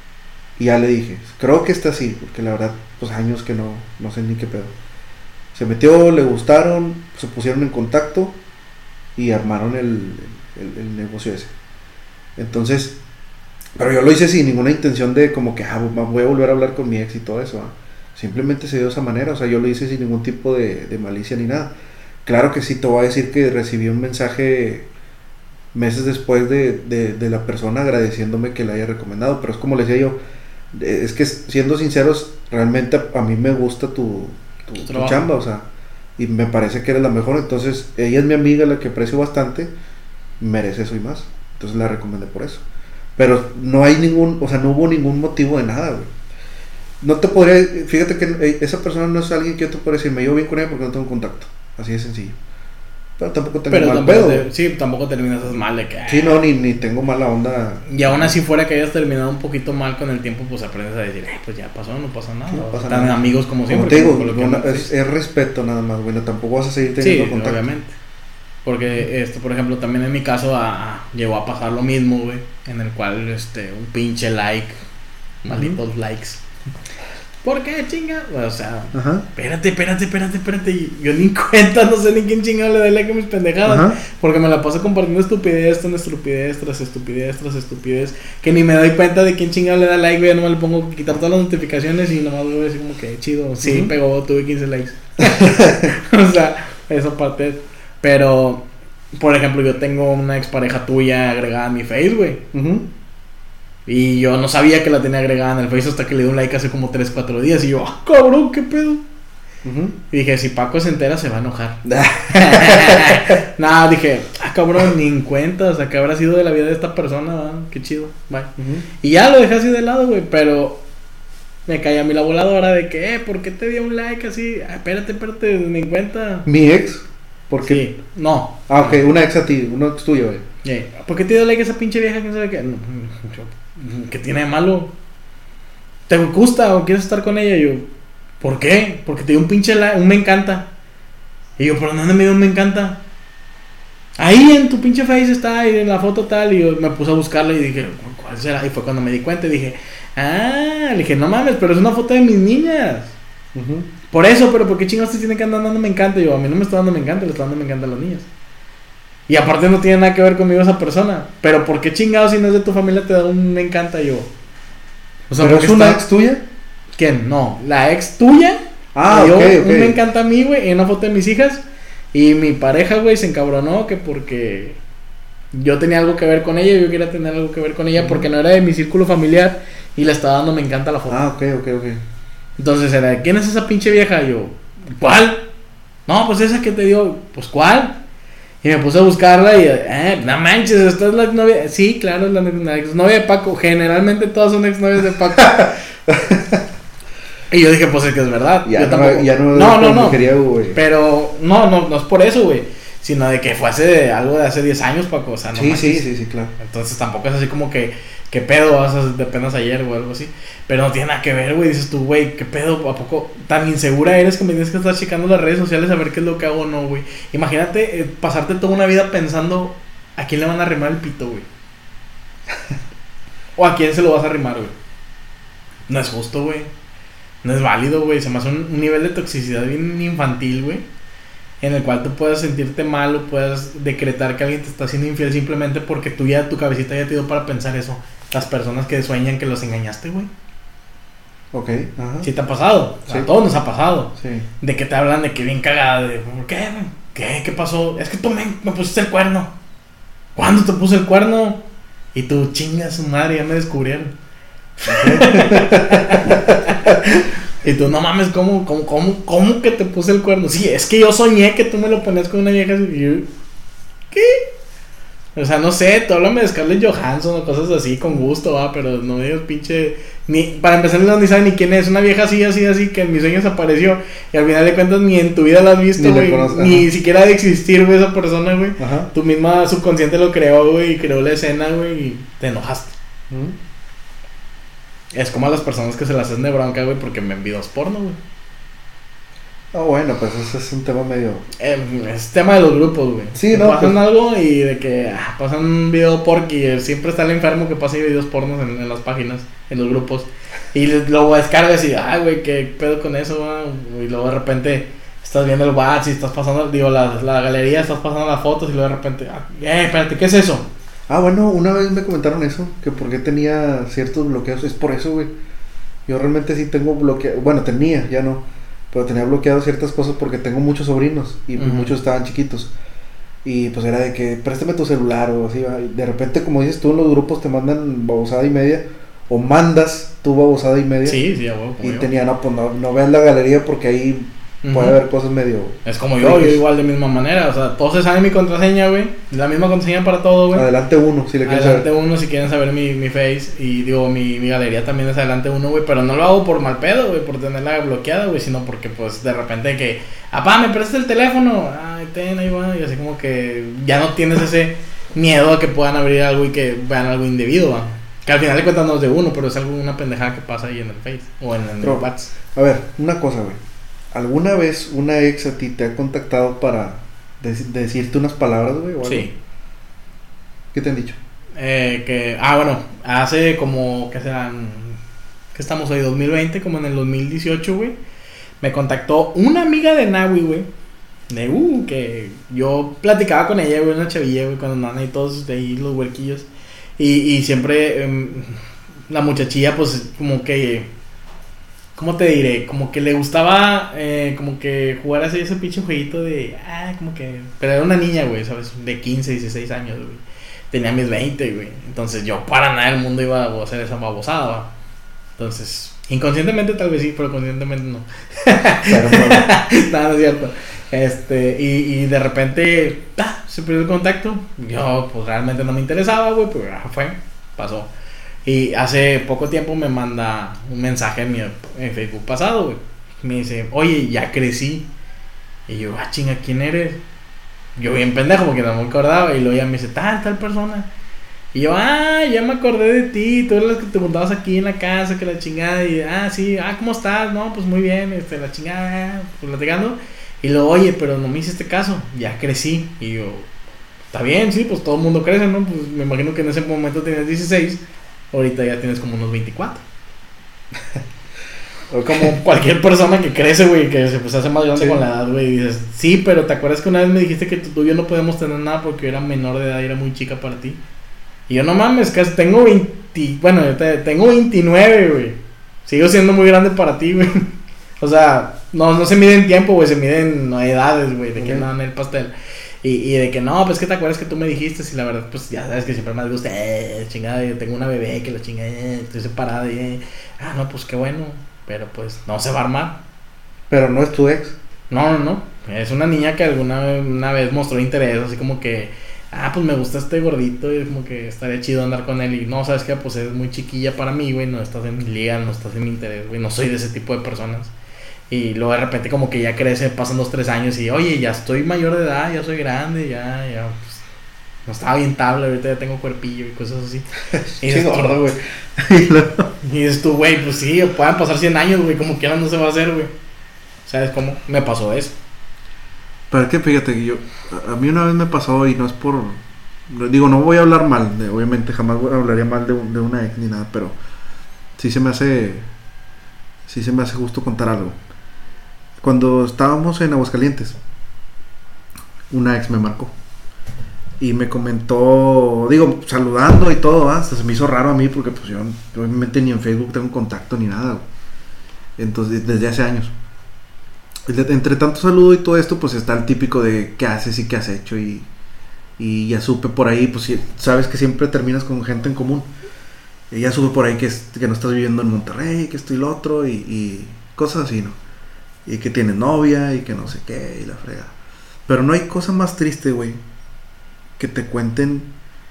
Y ya le dije, creo que está así, porque la verdad, pues años que no, no sé ni qué pedo. Se metió, le gustaron, se pusieron en contacto y armaron el, el, el negocio ese. Entonces, pero yo lo hice sin ninguna intención de como que, ah, voy a volver a hablar con mi ex y todo eso, ¿eh? Simplemente se dio de esa manera, o sea, yo lo hice sin ningún tipo de, de malicia ni nada. Claro que sí, te voy a decir que recibí un mensaje meses después de, de, de la persona agradeciéndome que la haya recomendado, pero es como les decía yo, es que siendo sinceros, realmente a, a mí me gusta tu, tu, tu, tu chamba, o sea, y me parece que eres la mejor, entonces ella es mi amiga, la que aprecio bastante, merece eso y más, entonces la recomendé por eso, pero no hay ningún, o sea, no hubo ningún motivo de nada, güey. No te podría, fíjate que esa persona no es alguien que yo te puedo decir, me llevo bien con ella porque no tengo contacto, así de sencillo. Pero tampoco tengo pero mal tampoco pedo. Te, sí, tampoco terminas mal de que... Sí, no, ni, ni tengo mala onda. Y aún así fuera que hayas terminado un poquito mal con el tiempo, pues aprendes a decir, eh, pues ya pasó, no pasa nada. No pasa Tan nada. amigos como siempre. Como te digo, como lo que una, hemos- es, es respeto nada más, bueno, tampoco vas a seguir teniendo Sí, contacto. obviamente. Porque, este, por ejemplo, también en mi caso a, a- llegó a pasar lo mismo, güey. En el cual, este, un pinche like, malditos likes. ¿Por qué, chinga? O sea, Ajá. espérate, espérate, espérate, espérate. Yo ni cuenta, no sé ni quién chingado le da like a mis pendejadas. Ajá. Porque me la paso compartiendo estupidez, tras estupidez, tras estupidez, tras estupidez. Que ni me doy cuenta de quién chingado le da like, güey. Ya nomás le pongo quitar todas las notificaciones y nomás voy a decir como que chido. Sí, Ujú. pegó, tuve quince likes. O sea, esa parte. Pero, por ejemplo, yo tengo una expareja tuya agregada a mi Face, güey. Uh-huh. Y yo no sabía que la tenía agregada en el Face hasta que le di un like hace como tres, cuatro días. Y yo, ah, cabrón, qué pedo. Uh-huh. Y dije, si Paco se entera, se va a enojar. Nada, dije, ah, cabrón, ni en cuenta. O sea, que habrá sido de la vida de esta persona, ¿verdad? Qué chido, bye. Uh-huh. Y ya lo dejé así de lado, güey. Pero me caía a mí la voladora de que, eh, ¿por qué te dio un like así? Ah, espérate, espérate, ni en cuenta. Mi ex, ¿por qué? Sí, no. Ah, ok, una ex a ti, una ex tuya, güey. Eh, ¿Por qué te dio like a esa pinche vieja? ¿Quién sabe qué? No, ¿qué tiene de malo? ¿Te gusta o quieres estar con ella? Y yo, ¿por qué? Porque te dio un pinche like, un me encanta. Y yo, ¿por dónde me dio un me encanta? Ahí en tu pinche face está, y en la foto tal. Y yo me puse a buscarla y dije, ¿cuál será? Y fue cuando me di cuenta y dije, ah, le dije, no mames, pero es una foto de mis niñas. Uh-huh. Por eso, pero ¿por qué chingados te tiene que andar dando me encanta? Y yo, a mí no me está dando me encanta, le está dando me encanta a las niñas. Y aparte no tiene nada que ver conmigo esa persona. Pero ¿por qué chingados si no es de tu familia te da un me encanta? Yo, o sea, ¿Pero ¿por es qué una está- ex tuya? ¿Quién? No, la ex tuya. Ah, me dio ok, ok. un me encanta a mí, güey, en una foto de mis hijas. Y mi pareja, güey, se encabronó que porque yo tenía algo que ver con ella y yo quería tener algo que ver con ella porque no era de mi círculo familiar y le estaba dando me encanta la foto. Ah, ok, ok, ok. Entonces era, ¿quién es esa pinche vieja? Y yo, ¿cuál? No, pues esa que te dio, pues ¿cuál? Y me puse a buscarla y, eh, no manches, esta es la exnovia. Sí, claro, es la, la exnovia de Paco. Generalmente todas son exnovias de Paco. Y yo dije, pues es que es verdad. Ya yo no, tampoco. ya no, no, no, no. quería, güey. Pero no, no, no es por eso, güey. Sino de que fue hace algo de hace diez años, Paco. O sea, no Sí, manches. sí, sí, sí, claro. Entonces tampoco es así como que, ¿qué pedo? Vas a de apenas ayer o algo así. Pero no tiene nada que ver, güey. Dices tú, güey, ¿qué pedo? ¿A poco tan insegura eres que me tienes que estar checando las redes sociales a ver qué es lo que hago o no, güey? Imagínate eh, pasarte toda una vida pensando a quién le van a arrimar el pito, güey. O a quién se lo vas a arrimar, güey. No es justo, güey. No es válido, güey. Se me hace un, un nivel de toxicidad bien infantil, güey. En el cual tú puedas sentirte mal o puedas decretar que alguien te está haciendo infiel simplemente porque tú ya, tu cabecita ya te dio para pensar eso. Las personas que sueñan que los engañaste, güey. Ok, ajá. ¿Sí te ha pasado? Sí. A todos nos ha pasado. Sí. De que te hablan de que bien cagada, de ¿por qué, güey? ¿Qué? ¿Qué pasó? Es que tú me, me pusiste el cuerno. ¿Cuándo te puse el cuerno? Y tú, chinga su madre, ya me descubrieron. Y tú, no mames, ¿cómo, cómo, cómo, cómo que te puse el cuerno? Sí, es que yo soñé que tú me lo ponías con una vieja así. Y yo, ¿qué? O sea, no sé, tú háblame de Scarlett Johansson o cosas así, con gusto, va, pero no me digas pinche... Ni, para empezar, no, ni sabes ni quién es, una vieja así, así, así, que en mis sueños apareció, y al final de cuentas ni en tu vida la has visto, güey, ni, ni siquiera de existir, güey, esa persona, güey. Tu misma subconsciente lo creó, güey, y creó la escena, güey, y te enojaste. ¿Mm? Es como a las personas que se las hacen de bronca, güey, porque me envíos porno, güey. Ah, bueno, pues ese es un tema medio... Eh, es tema de los grupos, güey. Sí, no, pasan pues... algo y de que ah, pasan un video porque siempre está el enfermo que pasa videos pornos en, en las páginas, en los grupos. Y luego descargas y, ah, güey, qué pedo con eso, güey. Y luego de repente estás viendo el WhatsApp y estás pasando, digo, la, la galería, estás pasando las fotos y luego de repente, ah, eh, espérate, ¿qué es eso? Ah, bueno, una vez me comentaron eso, que porque tenía ciertos bloqueos, es por eso, güey. Yo realmente sí tengo bloqueado, bueno, tenía, ya no. Pero tenía bloqueado ciertas cosas porque tengo muchos sobrinos y uh-huh. muchos estaban chiquitos. Y pues era de que préstame tu celular o así. Y de repente, como dices tú, en los grupos te mandan babosada y media. O mandas tu babosada y media. Sí, sí, a huevo. Y yo. tenía, no, pues no, no veas la galería porque ahí uh-huh. puede haber cosas medio... Es como yo, yo igual de misma manera. O sea, todos se saben mi contraseña, güey. La misma contraseña para todo, güey. Adelante uno, si le quieres Adelante saber. uno, si quieren saber mi, mi face. Y digo, mi, mi galería también es adelante uno, güey. Pero no lo hago por mal pedo, güey. Por tenerla bloqueada, güey. Sino porque, pues, de repente que... Apá, ¿me prestas el teléfono? Ay, ten, ahí va. Y así como que ya no tienes ese miedo a que puedan abrir algo y que vean algo indebido, ¿va? Que al final de cuentas no es de uno, pero es algo, una pendejada que pasa ahí en el Face. O en, en pero, el WhatsApp. A ver, una cosa, güey. ¿Alguna vez una ex a ti te ha contactado para de- decirte unas palabras, güey? O algo? Sí. ¿Qué te han dicho? Eh, que, ah, bueno, hace como, ¿qué serán? ¿Qué estamos hoy? dos mil veinte, como en el dos mil dieciocho, güey. Me contactó una amiga de Nahui, güey. De, uh, que yo platicaba con ella, güey, una chavilla, güey, cuando andaban ahí todos de ahí los huerquillos. Y, y siempre, eh, la muchachilla, pues, como que... ¿Cómo te diré? Como que le gustaba, eh, como que jugar así ese pinche jueguito de, ah, como que... Pero era una niña, güey, ¿sabes? De quince, dieciséis años, güey. Tenía mis veinte, güey. Entonces yo para nada del mundo iba a hacer esa babosada, ¿va? Entonces, inconscientemente tal vez sí, pero conscientemente no. Claro, no. Nada, no es cierto. Este, y, y de repente, ah, se perdió el contacto. Yo, pues realmente no me interesaba, güey, pues ya fue, pasó. Y hace poco tiempo me manda un mensaje en mi en Facebook pasado, güey. Me dice, oye, ya crecí. Y yo, ah, chinga, ¿quién eres? Yo bien pendejo porque no me acordaba. Y luego ella me dice, tal, tal persona. Y yo, ah, ya me acordé de ti. Tú eres la que te juntabas aquí en la casa, que la chingada. Y, ah, sí, ah, ¿cómo estás? No, pues muy bien, este, la chingada, pues platicando. Y luego, oye, pero no me hiciste caso. Ya crecí. Y yo, está bien, sí, pues todo el mundo crece, ¿no? Pues me imagino que en ese momento tenías dieciséis. Ahorita ya tienes como unos veinticuatro. Como cualquier persona que crece, güey, que se pues, hace más grande sí. con la edad, güey. Y dices, sí, pero ¿te acuerdas que una vez me dijiste que tú y yo no podíamos tener nada porque era menor de edad y era muy chica para ti? Y yo, no mames, casi tengo veinte, bueno, tengo veintinueve, güey. Sigo siendo muy grande para ti, güey. O sea, no, no se mide en tiempo, güey, se mide en edades, güey, de que uh-huh. andan en el pastel. Y, y de que no, pues que te acuerdas que tú me dijiste, y la verdad, pues ya sabes que siempre me gusta, eh, chingada, yo tengo una bebé que la chingada, eh, estoy separada, y eh, ah, no, pues qué bueno, pero pues no se va a armar. Pero no es tu ex. No, no, no, es una niña que alguna una vez mostró interés, así como que, ah, pues me gusta este gordito, y como que estaría chido andar con él, y no, sabes que pues es muy chiquilla para mí, güey, no estás en mi liga, no estás en mi interés, güey, no soy de ese tipo de personas. Y luego de repente como que ya crece, pasan dos, tres años y oye, ya estoy mayor de edad, ya soy grande, ya, ya, pues, no estaba bien tabla, ahorita ya tengo cuerpillo y cosas así. Y sí, gordo, güey. Y dices tú, güey, pues sí, puedan pasar cien años, güey, como quieran no se va a hacer, güey. ¿Sabes cómo? Me pasó eso. Pero es que fíjate que yo, a, a mí una vez me pasó y no es por, digo, no voy a hablar mal, de, obviamente jamás hablaría mal de, de una ex ni nada, pero sí se me hace, sí se me hace justo contar algo. Cuando estábamos en Aguascalientes, una ex me marcó y me comentó, digo, saludando y todo, hasta se me hizo raro a mí porque pues yo obviamente ni en Facebook tengo contacto ni nada, güey. Entonces desde hace años. Entre tanto saludo y todo esto, pues está el típico de qué haces y qué has hecho y, y ya supe por ahí, pues sabes que siempre terminas con gente en común. Y ya supe por ahí que, que no estás viviendo en Monterrey, que esto y lo otro y, y cosas así, ¿no? Y que tienes novia y que no sé qué y la frega. Pero no hay cosa más triste, güey, que te cuenten.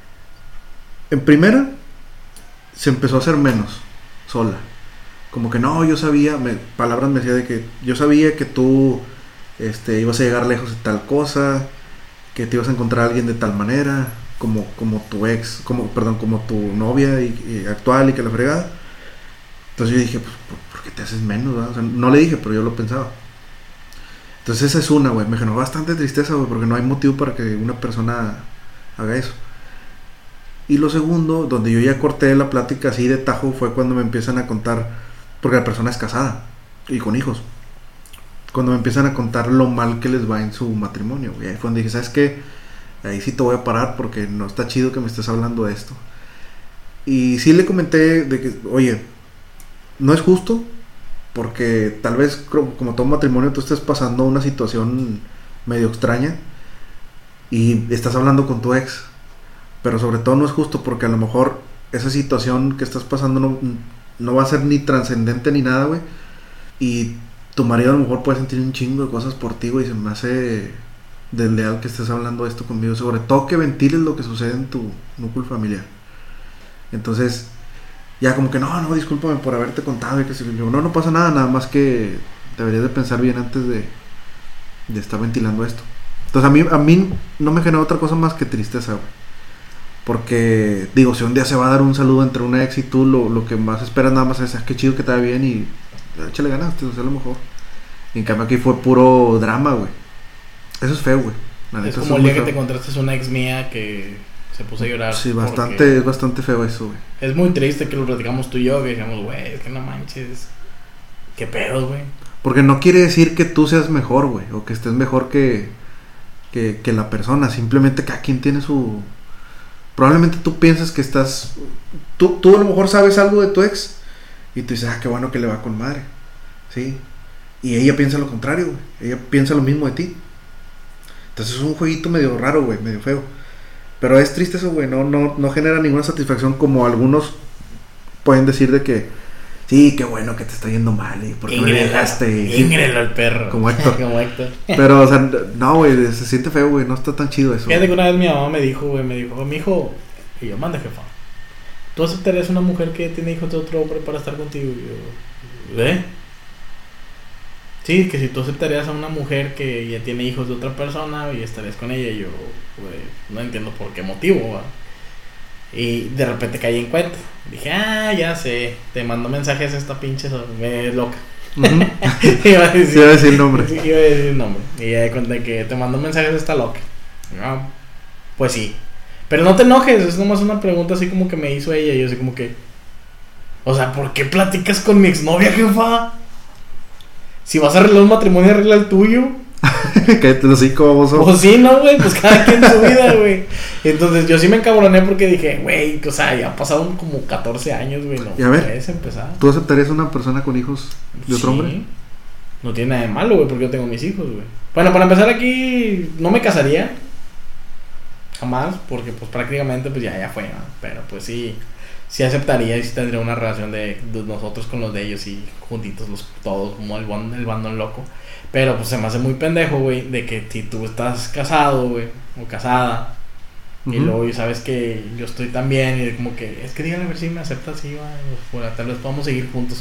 En primera, se empezó a hacer menos sola. Como que no, yo sabía, me, palabras me decía de que yo sabía que tú este, ibas a llegar lejos de tal cosa, que te ibas a encontrar a alguien de tal manera, como, como tu ex, como, perdón, como tu novia y, y actual y que la fregada. Entonces yo dije, pues, ¿por, por qué te haces menos? ¿verdad? O sea, no le dije, pero yo lo pensaba. Entonces esa es una, güey, me generó bastante tristeza, güey, porque no hay motivo para que una persona haga eso. Y lo segundo, donde yo ya corté la plática así de tajo, fue cuando me empiezan a contar, porque la persona es casada y con hijos, cuando me empiezan a contar lo mal que les va en su matrimonio, güey. Ahí fue donde dije, ¿sabes qué? Ahí sí te voy a parar porque no está chido que me estés hablando de esto. Y sí le comenté de que, oye, no es justo, porque tal vez como todo matrimonio tú estés pasando una situación medio extraña y estás hablando con tu ex, pero sobre todo no es justo porque a lo mejor esa situación que estás pasando no, no va a ser ni trascendente ni nada, güey, y tu marido a lo mejor puede sentir un chingo de cosas por ti, güey, y se me hace desleal que estés hablando esto conmigo, sobre todo que ventiles lo que sucede en tu núcleo familiar. Entonces ya como que no, no, discúlpame por haberte contado y que se le digo, no, no pasa nada, nada más que deberías de pensar bien antes de, de estar ventilando esto. Entonces a mí, a mí no me genera otra cosa más que tristeza, güey. Porque, digo, si un día se va a dar un saludo entre una ex y tú, lo, lo que más esperas nada más es, ah, qué chido que te va bien y échale ganas, te deseo lo mejor. Y en cambio aquí fue puro drama, güey. Eso es feo, güey. Es como el día que te encontraste una ex mía que se puso a llorar. Sí, bastante, es bastante feo eso, güey. Es muy triste que lo platicamos tú y yo, que decíamos, güey, es que no manches. ¿Qué pedo, güey? Porque no quiere decir que tú seas mejor, güey, o que estés mejor que, que, que la persona. Simplemente cada quien tiene su... Probablemente tú piensas que estás... Tú, tú a lo mejor sabes algo de tu ex y tú dices, ah, qué bueno que le va con madre. Sí. Y ella piensa lo contrario, güey. Ella piensa lo mismo de ti. Entonces es un jueguito medio raro, güey, medio feo. Pero es triste eso, güey. No, no, no genera ninguna satisfacción como algunos pueden decir de que sí, qué bueno que te está yendo mal. ¿Y por qué me dejaste? Íngrelo al perro. Como Héctor. Como Héctor. Pero, o sea, no, güey, se siente feo, güey. No está tan chido eso. Fíjate que una vez mi mamá me dijo, güey, me dijo, mi hijo, y yo, manda, jefa, ¿tú aceptarías una mujer que tiene hijos de otro hombre para estar contigo? Y yo, ¿eh? Sí, que si tú aceptarías a una mujer que ya tiene hijos de otra persona y estarías con ella, y yo, güey, no entiendo por qué motivo, ¿va? Y de repente caí en cuenta. Dije, ah, ya sé, te mando mensajes a esta pinche me loca. Uh-huh. Iba a decir, iba a decir el nombre. Sí, iba a decir el nombre. Y ya de cuenta que te mando mensajes a esta loca. No, pues sí. Pero no te enojes, es nomás una pregunta así como que me hizo ella. Y yo así como que, o sea, ¿por qué platicas con mi exnovia, jefa? Si vas a arreglar un matrimonio, arregla el tuyo. Cállate los cinco, baboso. Pues sí, no, güey, pues cada quien su vida, güey. Entonces yo sí me encabroné porque dije, güey, o sea, ya pasaron como catorce años, güey, no. Y a ver, puedes empezar. ¿Tú aceptarías a una persona con hijos de otro sí. hombre? No tiene nada de malo, güey, porque yo tengo mis hijos, güey. Bueno, para empezar aquí, no me casaría. Jamás, porque pues prácticamente pues ya, ya fue, ¿no? Pero pues sí, sí aceptaría y sí tendría una relación de, de nosotros con los de ellos y juntitos los todos, como el, bond, el bandón loco. Pero pues se me hace muy pendejo, güey, de que si tú estás casado, güey, o casada, uh-huh. y luego y sabes que yo estoy también, y como que, es que díganle a ver si me aceptas, sí, va, pues, tal vez podamos seguir juntos.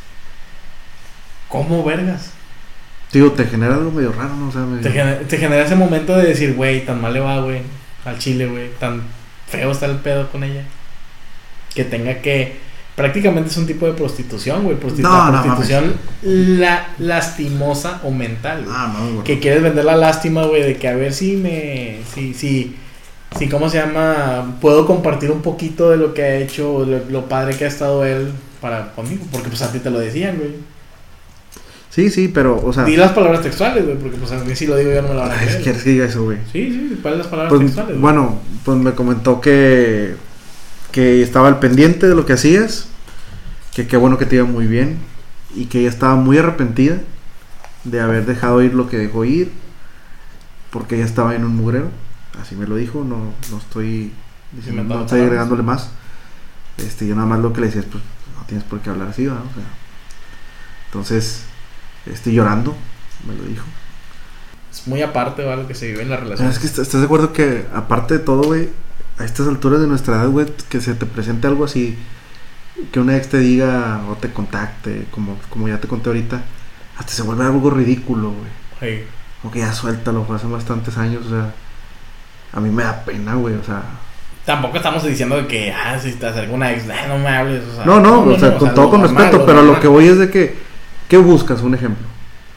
¿Cómo, vergas? Digo, te genera algo medio raro, ¿no? O sea, medio... te, genera, te genera ese momento de decir, güey, tan mal le va, güey, al chile, güey, tan feo está el pedo con ella, que tenga que... Prácticamente es un tipo de prostitución, güey. Prostitu- no, no, prostitución la, lastimosa o mental, güey. Ah, no, güey. Que quieres vender la lástima, güey, de que a ver si me... Si, si, si, ¿cómo se llama? Puedo compartir un poquito de lo que ha hecho, lo, lo padre que ha estado él para conmigo. Porque pues a ti te lo decían, güey. Sí, sí, pero, o sea... Di las palabras textuales, güey, porque pues a mí si lo digo yo no me lo van a creer. ¿Quieres que diga eso, güey? Sí, sí, ¿cuáles las palabras pues, textuales, güey? Bueno, pues me comentó que... que estaba al pendiente de lo que hacías, que qué bueno que te iba muy bien, y que ella estaba muy arrepentida de haber dejado ir lo que dejó ir, porque ella estaba en un mugrero, así me lo dijo, no, no estoy diciendo, no estoy agregándole más, este, yo nada más lo que le decía es, pues, no tienes por qué hablar así, ¿verdad? O sea, entonces, este, llorando, me lo dijo. Es muy aparte, ¿vale? Lo que se vive en la relación. Es que estás de acuerdo que, aparte de todo, güey, a estas alturas de nuestra edad, güey, que se te presente algo así, que una ex te diga o te contacte, como, como ya te conté ahorita, hasta se vuelve algo ridículo, güey. Sí. Como que ya suéltalo, fue hace bastantes años, o sea, a mí me da pena, güey, o sea. Tampoco estamos diciendo de que, ah, si te acerca una ex, no me hables, o sea. No, no, no o sea, no, con o sea, todo con normal, respeto, lo pero normal. Lo que voy es de que, ¿qué buscas? Un ejemplo.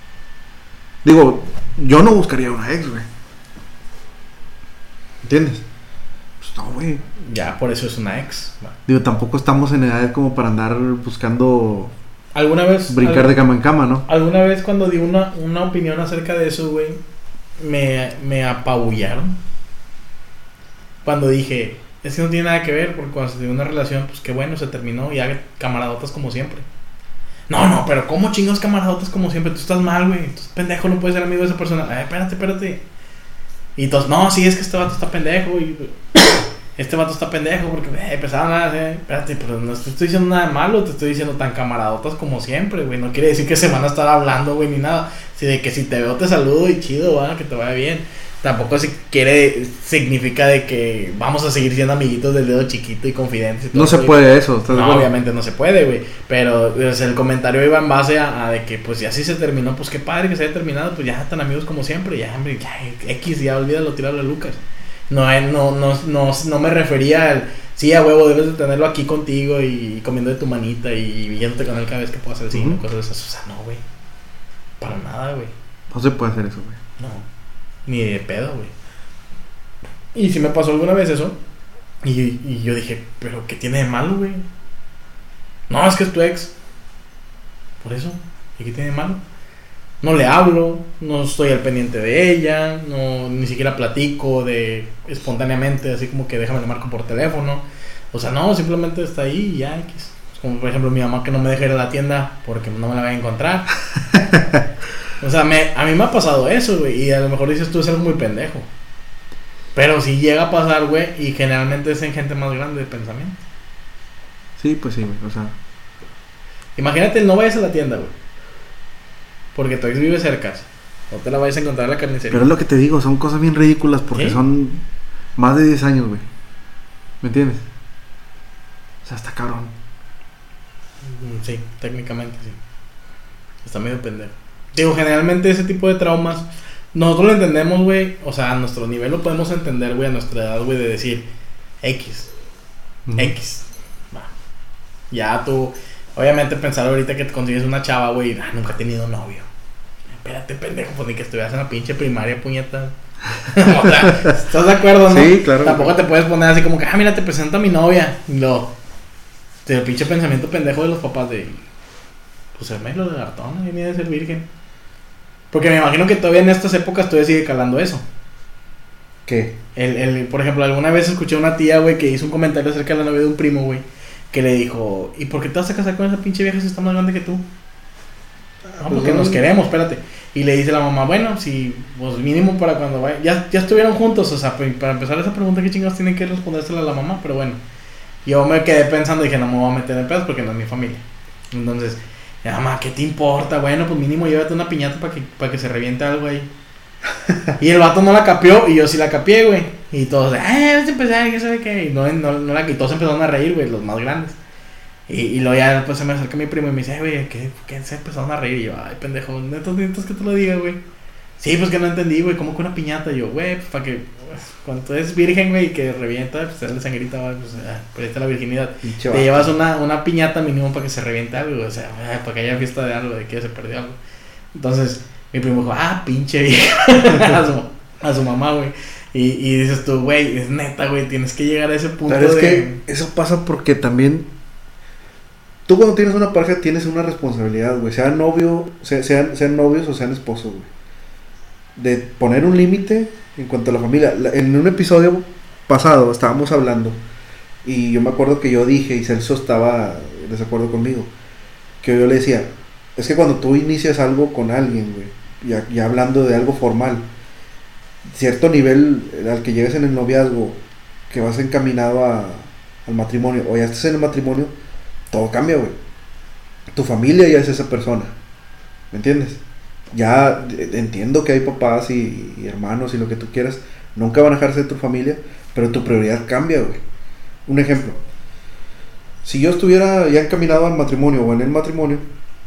Digo, yo no buscaría una ex, güey. ¿Entiendes? Pues no, güey. Ya, por eso es una ex. ¿No? Digo, tampoco estamos en edad como para andar buscando... ¿Alguna vez? Brincar al, de cama en cama, ¿no? Alguna vez cuando di una, una opinión acerca de eso, güey, me, me apabullaron. Cuando dije, es que no tiene nada que ver, porque cuando se dio una relación, pues qué bueno, se terminó y haga camaradotas como siempre. No, no, pero ¿cómo chingados camaradotas como siempre? Tú estás mal, güey. Tú pendejo, no puedes ser amigo de esa persona. Ay, espérate, espérate. Y entonces, no, sí, es que este vato está pendejo. Y este vato está pendejo porque eh, empezaron a decir, espérate, pero no te estoy diciendo nada de malo. Te estoy diciendo tan camaradotas como siempre, güey. No quiere decir que se van a estar hablando, güey, ni nada. Si de que si te veo te saludo y chido, va, que te vaya bien. Tampoco se quiere, significa de que vamos a seguir siendo amiguitos del dedo chiquito y confidentes y todo. No se puede eso. No, bueno. Obviamente no se puede, güey. Pero o sea, el comentario iba en base a, a de que pues ya sí se terminó, pues qué padre que se haya terminado, pues ya están amigos como siempre, ya, hombre, ya, X, ya olvídalo, tirarlo a Lucas. No, no, no, no, no me refería al, sí, a huevo, debes de tenerlo aquí contigo y comiendo de tu manita y viéndote con él cada vez que puedas hacer cine, uh-huh. Cosas de esas. O sea, no, güey. Para nada, güey. No se puede hacer eso, güey. No. Ni de pedo, güey. Y si me pasó alguna vez eso. Y, y yo dije, ¿pero qué tiene de malo, güey? No, es que es tu ex. Por eso. ¿Y qué tiene de malo? No le hablo. No estoy al pendiente de ella. No, ni siquiera platico de espontáneamente. Así como que déjame le marco por teléfono. O sea, no, simplemente está ahí y ya. Como por ejemplo mi mamá que no me deja ir a la tienda porque no me la voy a encontrar. O sea, me, a mí me ha pasado eso, güey. Y a lo mejor dices tú es algo muy pendejo. Pero si llega a pasar, güey. Y generalmente es en gente más grande de pensamiento. Sí, pues sí, güey. O sea, imagínate, no vayas a la tienda, güey. Porque tu ex vive cerca. No te la vayas a encontrar en la carnicería. Pero es lo que te digo, son cosas bien ridículas. Porque ¿sí? Son más de diez años, güey. ¿Me entiendes? O sea, está cabrón. Sí, técnicamente sí. Está medio pendejo. Digo, generalmente ese tipo de traumas nosotros lo entendemos, güey. O sea, a nuestro nivel lo podemos entender, güey. A nuestra edad, güey, de decir X. Uh-huh. X. Va. Ya tú, obviamente pensar ahorita que te consigues una chava, güey. Ah, nunca he tenido novio. Espérate, pendejo, pues ni que estuvieras en la pinche primaria, puñeta. O sea, ¿estás de acuerdo, no? Sí, claro. Tampoco te puedes poner así como que, ah, mira, te presento a mi novia. Y lo, el pinche pensamiento pendejo de los papás de, pues el lo de Gartón, ni de ser virgen. Porque me imagino que todavía en estas épocas todavía sigue calando eso. ¿Qué? El, el, por ejemplo, alguna vez escuché a una tía, güey, que hizo un comentario acerca de la novia de un primo, güey, que le dijo, ¿y por qué te vas a casar con esa pinche vieja si está más grande que tú? Ah, no, porque nos queremos, espérate. Y le dice la mamá, bueno, si, pues mínimo para cuando vaya, ya, ya estuvieron juntos, o sea, para empezar esa pregunta, ¿qué chingados tienen que respondérsela a la mamá? Pero bueno, yo me quedé pensando y dije, no me voy a meter en pedos porque no es mi familia. Entonces, ya, mamá, ¿qué te importa? Bueno, pues mínimo llévate una piñata para que, para que se reviente algo ahí. Y el vato no la capió y yo sí la capié, güey. Y todos, eh, vas a empezar, ¿qué sabe qué? Y no, no, no la, y todos empezaron a reír, güey, los más grandes. Y, y luego ya después se me acerca mi primo y me dice, güey, ¿qué, ¿qué se empezaron a reír? Y yo, ay, pendejo, netos, netos que te lo diga, güey. Sí, pues que no entendí, güey, ¿cómo que una piñata? Y yo, güey, pues para que, pues, cuando eres virgen, güey, que revienta, pues te da la sangrita, güey, pues, ah, pues ahí está la virginidad. Te llevas una, una piñata mínimo para que se reviente algo, o sea, ah, para que haya fiesta de algo, de que se perdió algo. Entonces, mi primo dijo, ah, pinche vieja, a, su, a su mamá, güey. Y, y dices tú, güey, es neta, güey, tienes que llegar a ese punto. Pero es de... que eso pasa porque también tú cuando tienes una pareja tienes una responsabilidad, güey, sean novio, sea, sean, sean novios o sean esposos, güey, de poner un límite en cuanto a la familia. En un episodio pasado estábamos hablando y yo me acuerdo que yo dije, y Celso estaba en desacuerdo conmigo, que yo le decía, es que cuando tú inicias algo con alguien, güey, ya, ya hablando de algo formal, cierto nivel al que llegues en el noviazgo, que vas encaminado a, al matrimonio, o ya estás en el matrimonio, todo cambia, güey. Tu familia ya es esa persona. ¿me entiendes? Ya entiendo que hay papás y, y hermanos y lo que tú quieras, nunca van a dejarse de tu familia, pero tu prioridad cambia, güey. Un ejemplo, si yo estuviera ya encaminado al matrimonio o en el matrimonio,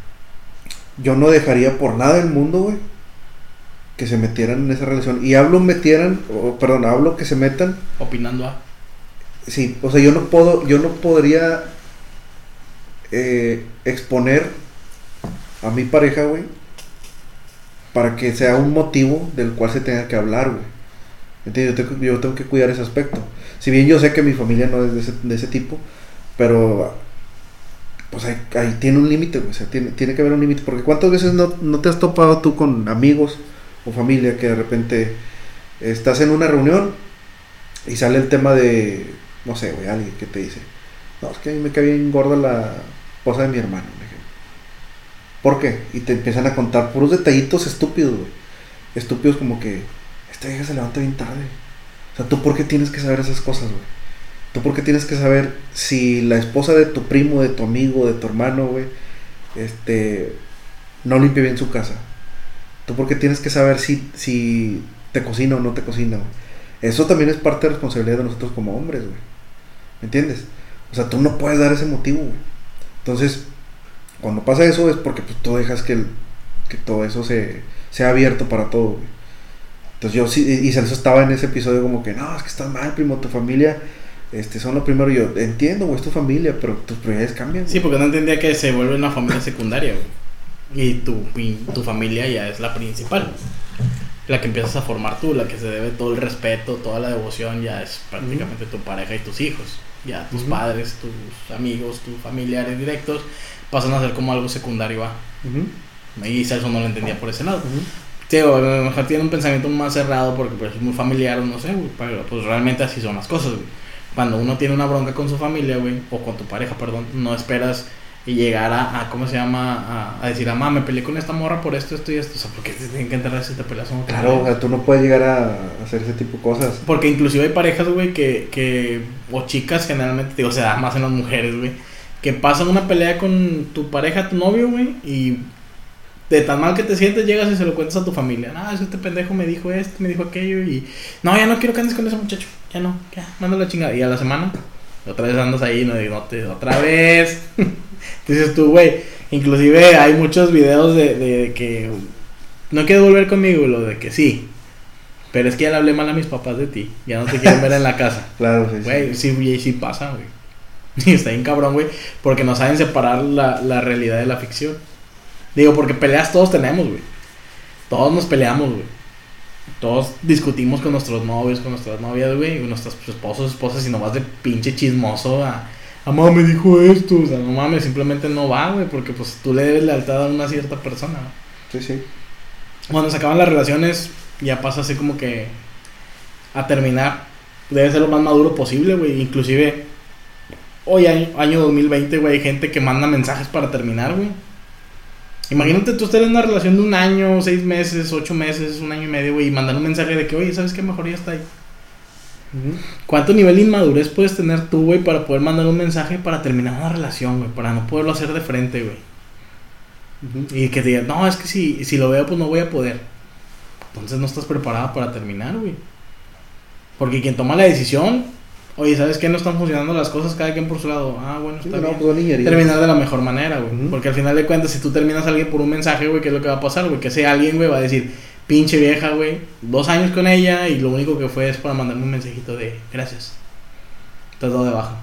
yo no dejaría por nada del mundo, güey, que se metieran en esa relación. Y hablo metieran, o, perdón, hablo que se metan opinando a. Sí, o sea, yo no puedo, yo no podría eh, exponer a mi pareja, güey, para que sea un motivo del cual se tenga que hablar, güey. ¿Entiendes? Yo tengo, yo tengo que cuidar ese aspecto. Si bien yo sé que mi familia no es de ese, de ese tipo, pero pues ahí, ahí tiene un límite, güey. O sea, tiene, tiene que haber un límite. Porque ¿cuántas veces no, no te has topado tú con amigos o familia que de repente estás en una reunión y sale el tema de, no sé, güey, alguien que te dice, no, es que a mí me cae bien gorda la esposa de mi hermano, por ejemplo. ¿Por qué? Y te empiezan a contar puros detallitos estúpidos, güey. Estúpidos como que esta vieja se levanta bien tarde. O sea, ¿tú por qué tienes que saber esas cosas, güey? ¿Tú por qué tienes que saber si la esposa de tu primo, de tu amigo, de tu hermano, güey, este, no limpia bien su casa? ¿Tú por qué tienes que saber si, si te cocina o no te cocina, güey? Eso también es parte de responsabilidad de nosotros como hombres, güey. ¿Me entiendes? O sea, tú no puedes dar ese motivo, güey. Entonces, cuando pasa eso es porque pues, tú dejas que, el, que todo eso se, sea abierto para todo, güey. Entonces yo sí, y Celso estaba en ese episodio como que, no, es que estás mal, primo, tu familia este, son lo primero. Yo entiendo, güey, es tu familia, pero tus prioridades cambian, güey. Sí, porque no entendía que se vuelve una familia secundaria, güey. Y tu, y tu familia ya es la principal. La que empiezas a formar tú, la que se debe todo el respeto, toda la devoción, ya es prácticamente uh-huh. tu pareja y tus hijos. Ya tus uh-huh. padres, tus amigos, tus familiares directos pasan a ser como algo secundario a. Uh-huh. Y Celso no lo entendía por ese lado. Uh-huh. Sí, a lo mejor tiene un pensamiento más cerrado porque pues, es muy familiar o no sé, güey, pero pues realmente así son las cosas, güey. Cuando uno tiene una bronca con su familia, güey, o con tu pareja, perdón, no esperas y llegar a, a ¿cómo se llama? A, a decir, mamá, me peleé con esta morra por esto, esto y esto. O sea, ¿por qué te tienen que enterar si te peleas o no? Claro, o sea, tú no puedes llegar a hacer ese tipo de cosas. Porque inclusive hay parejas, güey, que, que, o chicas generalmente, digo, o sea, más en las mujeres, güey, que pasan una pelea con tu pareja, tu novio, güey, y de tan mal que te sientes, llegas y se lo cuentas a tu familia. No, es que este pendejo me dijo esto, me dijo aquello, y no, ya no quiero que andes con ese muchacho, ya no, ya, mándalo la chingada. Y a la semana, otra vez andas ahí, no digo, no te, otra vez. Dices tú, güey, inclusive hay muchos videos de, de que no quieres volver conmigo, lo de que sí, pero es que ya le hablé mal a mis papás de ti, ya no te quieren ver en la casa. Claro, sí, güey, sí, sí, sí pasa, güey. Y está bien cabrón, güey, porque no saben separar la, la realidad de la ficción. Digo, porque peleas todos tenemos, güey. Todos nos peleamos, güey. Todos discutimos con nuestros novios, con nuestras novias, güey, con nuestros esposos, esposas, y no vas de pinche chismoso a... Mamá me dijo esto, o sea, no mames, simplemente no va, güey, porque pues tú le debes lealtad a una cierta persona, ¿no? Sí, sí. Cuando se acaban las relaciones, ya pasa así como que a terminar. Debe ser lo más maduro posible, güey. Inclusive, hoy año, año dos mil veinte, güey, hay gente que manda mensajes para terminar, güey. Imagínate tú estar en una relación de un año, seis meses, ocho meses, un año y medio, güey, y mandar un mensaje de que, oye, ¿sabes qué? Mejor ya está ahí. Uh-huh. ¿Cuánto nivel de inmadurez puedes tener tú, güey, para poder mandar un mensaje para terminar una relación, güey? Para no poderlo hacer de frente, güey. Uh-huh. Y que te digan, no, es que si, si lo veo, pues no voy a poder. Entonces no estás preparada para terminar, güey. Porque quien toma la decisión, oye, ¿sabes qué? No están funcionando las cosas, cada quien por su lado. Ah, bueno, está sí, bien. No, pues, terminar de la mejor manera, güey. Uh-huh. Porque al final de cuentas, si tú terminas a alguien por un mensaje, güey, ¿qué es lo que va a pasar, güey? Que ese alguien, güey, va a decir... Pinche vieja, güey, dos años con ella y lo único que fue es para mandarme un mensajito de gracias. Estás dado de baja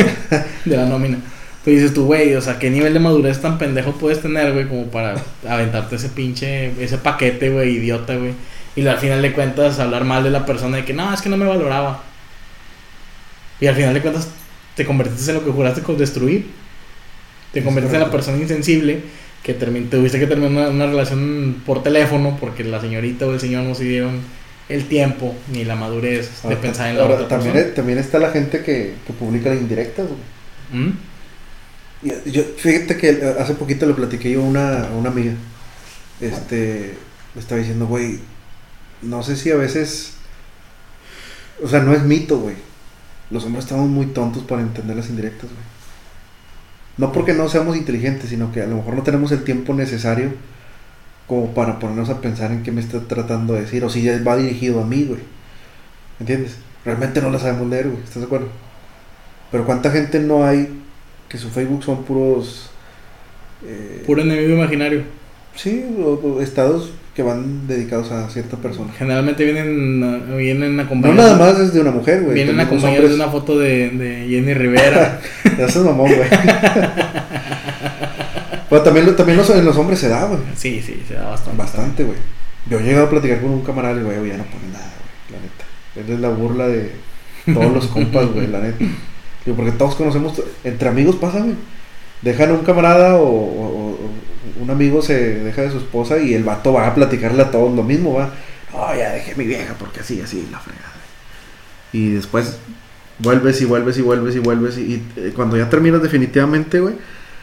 de la nómina. Tú dices tú, güey, o sea, ¿qué nivel de madurez tan pendejo puedes tener, güey, como para aventarte ese pinche, ese paquete, güey, idiota, güey? Y al final de cuentas hablar mal de la persona de que no, es que no me valoraba. Y al final de cuentas te convertiste en lo que juraste con destruir. Te convertiste en la persona insensible que termin- tuviste que terminar una, una relación por teléfono porque la señorita o el señor no se dieron el tiempo ni la madurez ahora, de pensar en la ahora, otra también, persona. También está la gente que, que publica las indirectas, güey. ¿Mm? Y yo, fíjate que hace poquito le platiqué yo a una, a una amiga. Este, me estaba diciendo, güey, no sé si a veces, o sea, no es mito, güey. Los hombres estamos muy tontos para entender las indirectas, güey. No porque no seamos inteligentes, sino que a lo mejor no tenemos el tiempo necesario como para ponernos a pensar en qué me está tratando de decir, o si ya va dirigido a mí, güey. ¿Entiendes? Realmente no la sabemos leer, güey, ¿estás de acuerdo? Pero cuánta gente no hay que su Facebook son puros... Eh, puro enemigo imaginario. Sí, o, o estados que van dedicados a cierta persona. Generalmente vienen, vienen acompañados... No nada más es de una mujer, güey. Vienen acompañados hombres... de una foto de, de Jenny Rivera. Ya es mamón, güey. Pero también, también los, en los hombres se da, güey. Sí, sí, se da bastante. Bastante, güey. Yo he llegado a platicar con un camarada y, güey, ya no pone nada, güey, la neta. Él es la burla de todos los compas, güey, la neta. Digo, porque todos conocemos, entre amigos pasa, güey. Dejan a un camarada o, o, o un amigo se deja de su esposa y el vato va a platicarle a todos lo mismo, va. No, ya dejé a mi vieja porque así, así, la fregada. Y después vuelves y vuelves y vuelves y vuelves y, y eh, cuando ya terminas definitivamente, güey.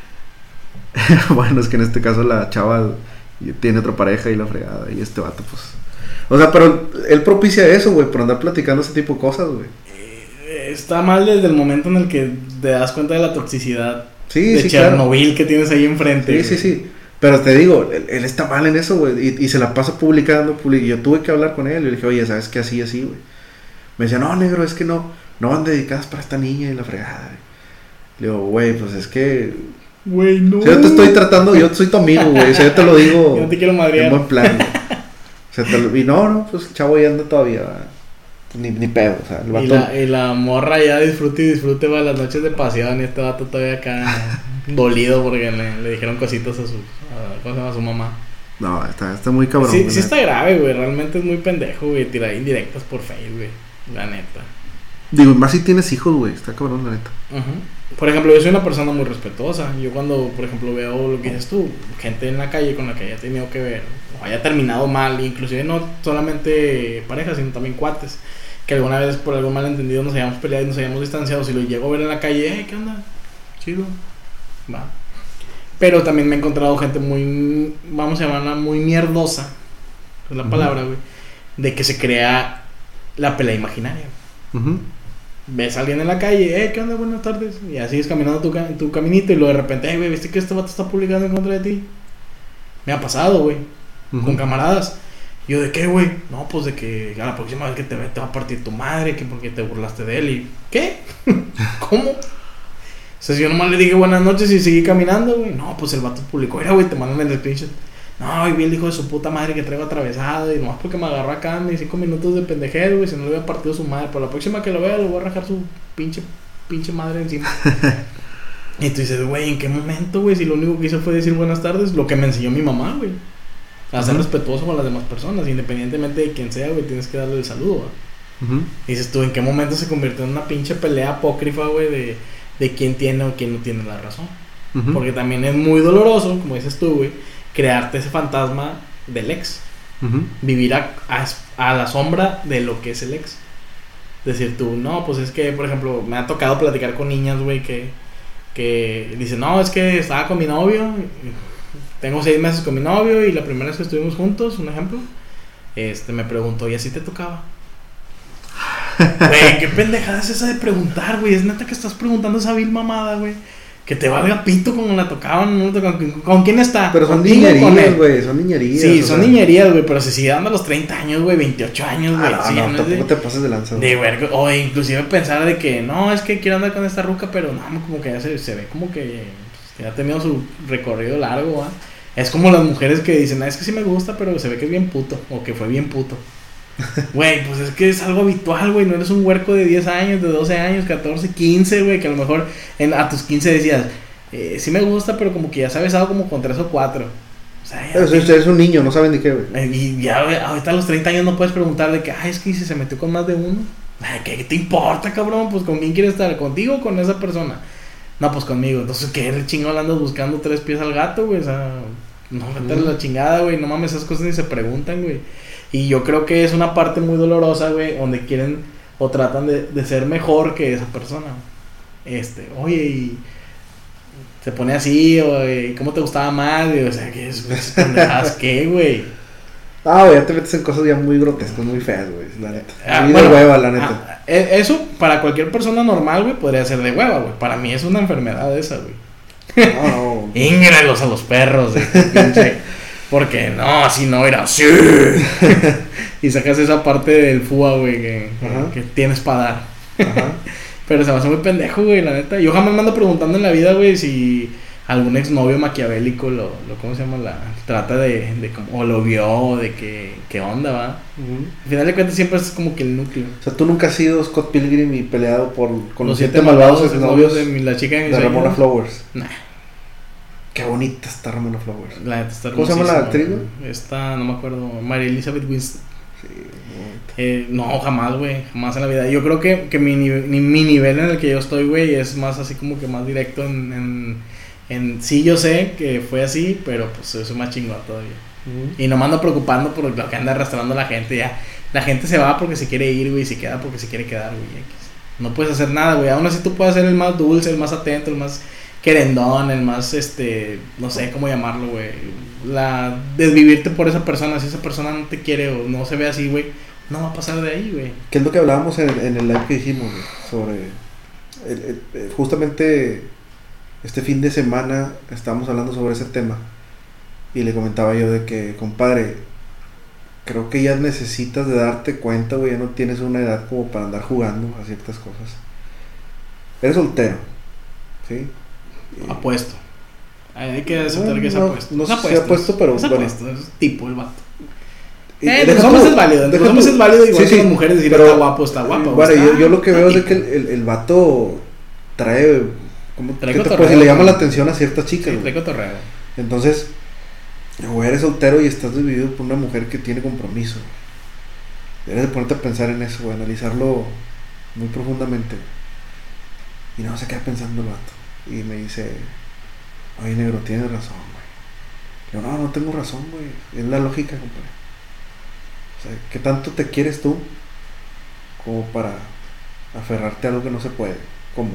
Bueno, es que en este caso la chava tiene otra pareja y la fregada y este vato, pues... O sea, pero él propicia eso, güey, por andar platicando ese tipo de cosas, güey. Está mal desde el momento en el que te das cuenta de la toxicidad sí, de sí, Chernobyl, claro, que tienes ahí enfrente. Sí, güey. sí, sí. Pero te digo, él, él está mal en eso, güey. Y, y se la pasa publicando, publicando. Yo tuve que hablar con él. Y le dije, oye, ¿sabes qué? Así, así, güey. Me decía, no, negro, es que no, no van dedicadas para esta niña y la fregada. Le digo, güey, pues es que... Güey, no. Si yo te estoy tratando, yo soy tu amigo, güey. O sea, yo te lo digo. Yo no te quiero madrear. En buen plan, güey. O sea, te lo, y no, no, pues el chavo ya anda todavía, ni, ni pedo, o sea, el vato... Y la, y la morra ya disfrute y disfrute va las noches de pasión y este vato todavía acá dolido porque le, le dijeron cositas a su, a, ¿cómo se llama? A su mamá. No, está, está muy cabrón. Sí, sí está grave, güey, realmente es muy pendejo, güey, tirar indirectas por Facebook, güey, la neta. Digo, más si tienes hijos, güey, está cabrón, la neta. Uh-huh. Por ejemplo, yo soy una persona muy respetuosa. Yo cuando, por ejemplo, veo lo que dices tú, gente en la calle con la que haya tenido que ver, o haya terminado mal, inclusive no solamente parejas, sino también cuates, que alguna vez por algún malentendido nos hayamos peleado y nos hayamos distanciado, si lo llego a ver en la calle, hey, ¿qué onda? Chido, va. Pero también me he encontrado gente muy, vamos a llamarla muy mierdosa, es la uh-huh. palabra, güey, de que se crea la pelea imaginaria. Uh-huh. Ves a alguien en la calle, eh, ¿qué onda? Buenas tardes. Y así es caminando tu, tu caminito y luego de repente, eh, güey, ¿viste que este vato está publicando en contra de ti? Me ha pasado, güey, uh-huh. con camaradas. Y yo, ¿de qué, güey? No, pues de que a la próxima vez que te ve te va a partir tu madre, que porque te burlaste de él. Y, ¿qué? ¿Cómo? O sea, si yo nomás le dije buenas noches y seguí caminando, güey. No, pues el vato publicó, mira, güey, te mandan el screenshot. No, y vi el hijo de su puta madre que traigo atravesado. Y nomás porque me agarró acá en mis cinco minutos de pendejero, güey. Si no le hubiera partido su madre. Pero la próxima que lo vea, le voy a rajar su pinche, pinche madre encima. Y tú dices, güey, ¿en qué momento, güey? Si lo único que hizo fue decir buenas tardes. Lo que me enseñó mi mamá, güey. A ser uh-huh. respetuoso con las demás personas. Independientemente de quién sea, güey, tienes que darle el saludo, güey. Uh-huh. Y dices tú, ¿en qué momento se convirtió en una pinche pelea apócrifa, güey? De, de quién tiene o quién no tiene la razón. Uh-huh. Porque también es muy doloroso, como dices tú, güey, crearte ese fantasma del ex. Uh-huh. Vivir a, a, a la sombra de lo que es el ex. Decir tú, no, pues es que, por ejemplo, me ha tocado platicar con niñas, güey, que, que dicen, no, es que estaba con mi novio, tengo seis meses con mi novio y la primera vez que estuvimos juntos, un ejemplo, este, me preguntó, ¿y así te tocaba? Güey, qué pendejada es esa de preguntar, güey. Es neta que estás preguntando esa vil mamada, güey. Que te valga pito como la tocaban, no tocaban. ¿Con, ¿Con quién está? Pero son niñerías, güey, son niñerías. Sí, son sea... niñerías, güey, pero se sigue dando a los treinta años, güey, veintiocho años, güey. Ah, sí, no, no, tampoco de, te pases de lanza. De ver, o inclusive pensar de que, no, es que quiero andar con esta ruca, pero no, como que ya se, se ve como que, pues, que ha tenido su recorrido largo, ¿va? Es como las mujeres que dicen, ah, es que sí me gusta, pero se ve que es bien puto, o que fue bien puto. Güey, pues es que es algo habitual, güey. No eres un huerco de diez años, de doce años, catorce, quince, güey. Que a lo mejor en, a tus quince decías, eh, sí me gusta, pero como que ya se ha besado como con tres o cuatro. O sea, pero si eres un niño, no saben de qué, güey. Y ya, güey, ahorita a los treinta años no puedes preguntar de que, ay, es que si se metió con más de uno. Ay, ¿qué, qué te importa, cabrón? Pues con quién quieres estar, contigo o con esa persona. No, pues conmigo. Entonces, ¿qué chingón andas buscando tres pies al gato, güey? O sea, no meterle la chingada, güey. No mames, esas cosas ni se preguntan, güey. Y yo creo que es una parte muy dolorosa, güey, donde quieren o tratan de, de ser mejor que esa persona. Este, oye, y se pone así, o ¿y cómo te gustaba más? Y, o sea, ¿qué es? ¿Pendejadas qué, güey? Ah, güey, ya te metes en cosas ya muy grotescas, muy feas, güey, la neta. Ah, sí, bueno, de hueva, la neta. Ah, eso, para cualquier persona normal, güey, podría ser de hueva, güey. Para mí es una enfermedad esa, güey. No, no. Íngralos a los perros, de pinche. Porque no, así no era así. Y sacas esa parte del F U A, güey, que, que tienes para dar. Ajá. Pero se me hace muy pendejo, güey, la neta. Yo jamás me ando preguntando en la vida, güey, si algún exnovio maquiavélico lo, lo ¿cómo se llama? La trata de, de como, o lo vio, de que, qué onda, va. Uh-huh. Al final de cuentas siempre es como que el núcleo. O sea, tú nunca has sido Scott Pilgrim y peleado por con los, los siete malvados exnovios de mi, la chica de mi de Ramona Flowers. Nah. Qué bonita está Ramona Flowers. La neta está ¿Cómo se llama la actriz? Esta, no me acuerdo, María Elizabeth Winston. Sí, eh, no, jamás, güey, jamás en la vida. Yo creo que, que mi, ni, mi nivel en el que yo estoy, güey, es más así como que más directo en, en, en... Sí, yo sé que fue así, pero pues soy más chingón todavía. Uh-huh. Y no me ando preocupando por lo que anda arrastrando la gente, ya. La gente se va porque se quiere ir, güey, y se queda porque se quiere quedar, güey. No puedes hacer nada, güey. Aún así tú puedes ser el más dulce, el más atento, el más querendón, el más, este, no sé cómo llamarlo, güey. La desvivirte por esa persona. Si esa persona no te quiere o no se ve así, güey, no va a pasar de ahí, güey. ¿Qué es lo que hablábamos en, en el live que dijimos, güey? Sobre el, el, el, justamente este fin de semana estábamos hablando sobre ese tema y le comentaba yo de que, compadre, creo que ya necesitas de darte cuenta, güey, ya no tienes una edad como para andar jugando a ciertas cosas. Eres soltero, ¿sí? Apuesto. Hay que aceptar no, que es no, apuesto. No es sé apuesto, si apuesto, pero es bueno. apuesto, es tipo el vato. Y eh, los hombres es válido, los hombres es válido igual sí, que sí, las mujeres decir pero, está guapo, está guapo. Bueno, está, yo, yo lo que veo es de que el, el, el vato trae, ¿cómo trae te cotorreo, pues, le llama la atención a ciertas chicas. Sí, trae cotorreo. Entonces, güey, eres soltero y estás dividido por una mujer que tiene compromiso. Debes de ponerte a pensar en eso, güey, analizarlo muy profundamente. Y no se queda pensando el vato. Y me dice, oye, negro, tienes razón, güey. Yo, no, no tengo razón, güey. Es la lógica, compadre. O sea, ¿qué tanto te quieres tú como para aferrarte a algo que no se puede? ¿Cómo?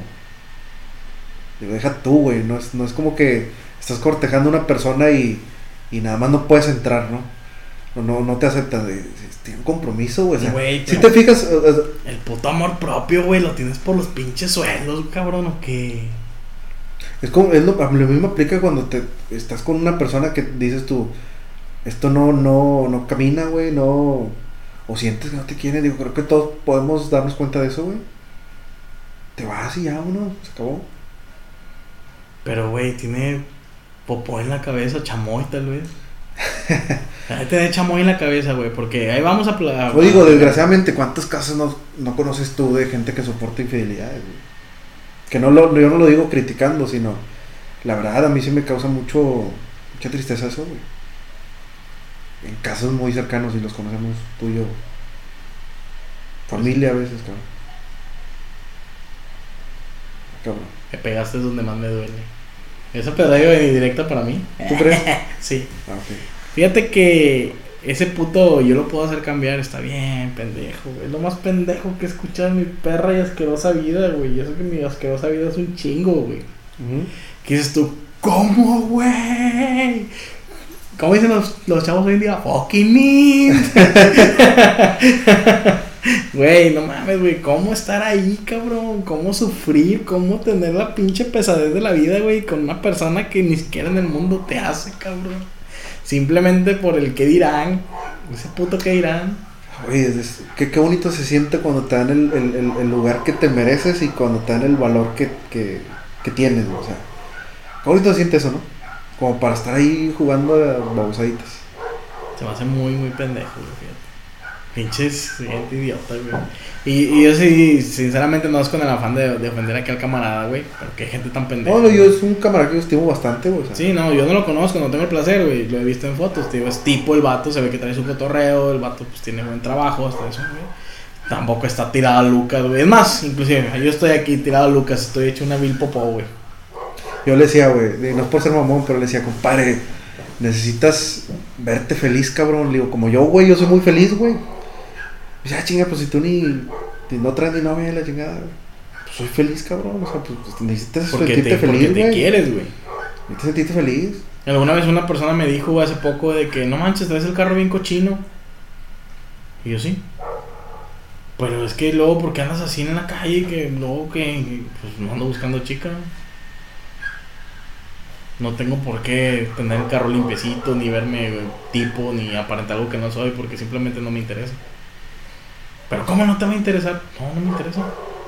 Digo, deja tú, güey. No es, no es como que estás cortejando a una persona y, y nada más no puedes entrar, ¿no? No, no, no te aceptan. Tiene un compromiso, güey. O sea, wey, si te fijas. Uh, uh, el puto amor propio, güey, lo tienes por los pinches sueldos, cabrón, ¿o qué? Es como, es lo, lo mismo aplica cuando te estás con una persona que dices tú, esto no, no, no camina, güey, no, o sientes que no te quieren. Digo, creo que todos podemos darnos cuenta de eso, güey. Te vas y ya, uno, se acabó. Pero, güey, tiene popó en la cabeza, chamoy tal vez. Te da chamoy en la cabeza, güey, porque ahí vamos a... Pla- Yo digo, desgraciadamente, ¿cuántos casos no, no conoces tú de gente que soporta infidelidades, güey? Que no lo, yo no lo digo criticando, sino la verdad a mí sí me causa mucho mucha tristeza eso, güey. En casos muy cercanos y los conocemos tú y yo. Familia a veces, cabrón. Cabrón. Me pegaste es donde más me duele. Esa pedrada iba directa para mí. ¿Tú crees? Sí. Ah, okay. Fíjate que ese puto yo lo puedo hacer cambiar, está bien, pendejo, güey. Lo más pendejo que he escuchado en mi perra y asquerosa vida, güey. Y eso que mi asquerosa vida es un chingo, güey. Uh-huh. ¿Qué dices tú? ¿Cómo, güey? ¿Cómo dicen los, los chavos hoy en día? Fucking mean. Güey, no mames, güey. ¿Cómo estar ahí, cabrón? ¿Cómo sufrir? ¿Cómo tener la pinche pesadez de la vida, güey? Con una persona que ni siquiera en el mundo te hace, cabrón. Simplemente por el que dirán. Ese puto que dirán. Oye, es, qué, qué bonito se siente cuando te dan el, el, el, el lugar que te mereces y cuando te dan el valor que, que, que tienes, ¿no? O sea, qué bonito se siente eso, ¿no? Como para estar ahí jugando a babosaditas. Se me hace muy, muy pendejo, güey, fíjate. Pinches gente idiota, güey. Y, y yo sí, sinceramente no es con el afán de, de ofender aquí al camarada, güey. Pero qué gente tan pendeja. No, no, yo es un camarada que yo estimo bastante, güey. O sea. Sí, no, yo no lo conozco, no tengo el placer, güey. Lo he visto en fotos, tío. Es tipo el vato, se ve que trae su cotorreo. El vato, pues tiene buen trabajo, hasta eso, güey. Tampoco está tirado a Lucas, güey. Es más, inclusive, yo estoy aquí tirado a Lucas. Estoy hecho una vil popó, güey. Yo le decía, güey, no es por ser mamón, pero le decía, compadre, necesitas verte feliz, cabrón. Le digo, como yo, güey, yo soy muy feliz, güey. Pues ya, chinga, pues si tú ni, ni no traes ni novia, la chingada, pues soy feliz, cabrón. O sea, pues, pues necesitas porque sentirte te, feliz, güey. Porque te quieres, güey. Necesitas sentirte feliz. Alguna vez una persona me dijo, güey, hace poco de que, no manches, traes el carro bien cochino. Y yo, sí. Pero es que luego, ¿por qué andas así en la calle? Que luego que, pues no ando buscando chica. No tengo por qué tener el carro limpiecito, ni verme tipo, ni aparentar algo que no soy, porque simplemente no me interesa. Pero ¿cómo no te va a interesar? No, no me interesa.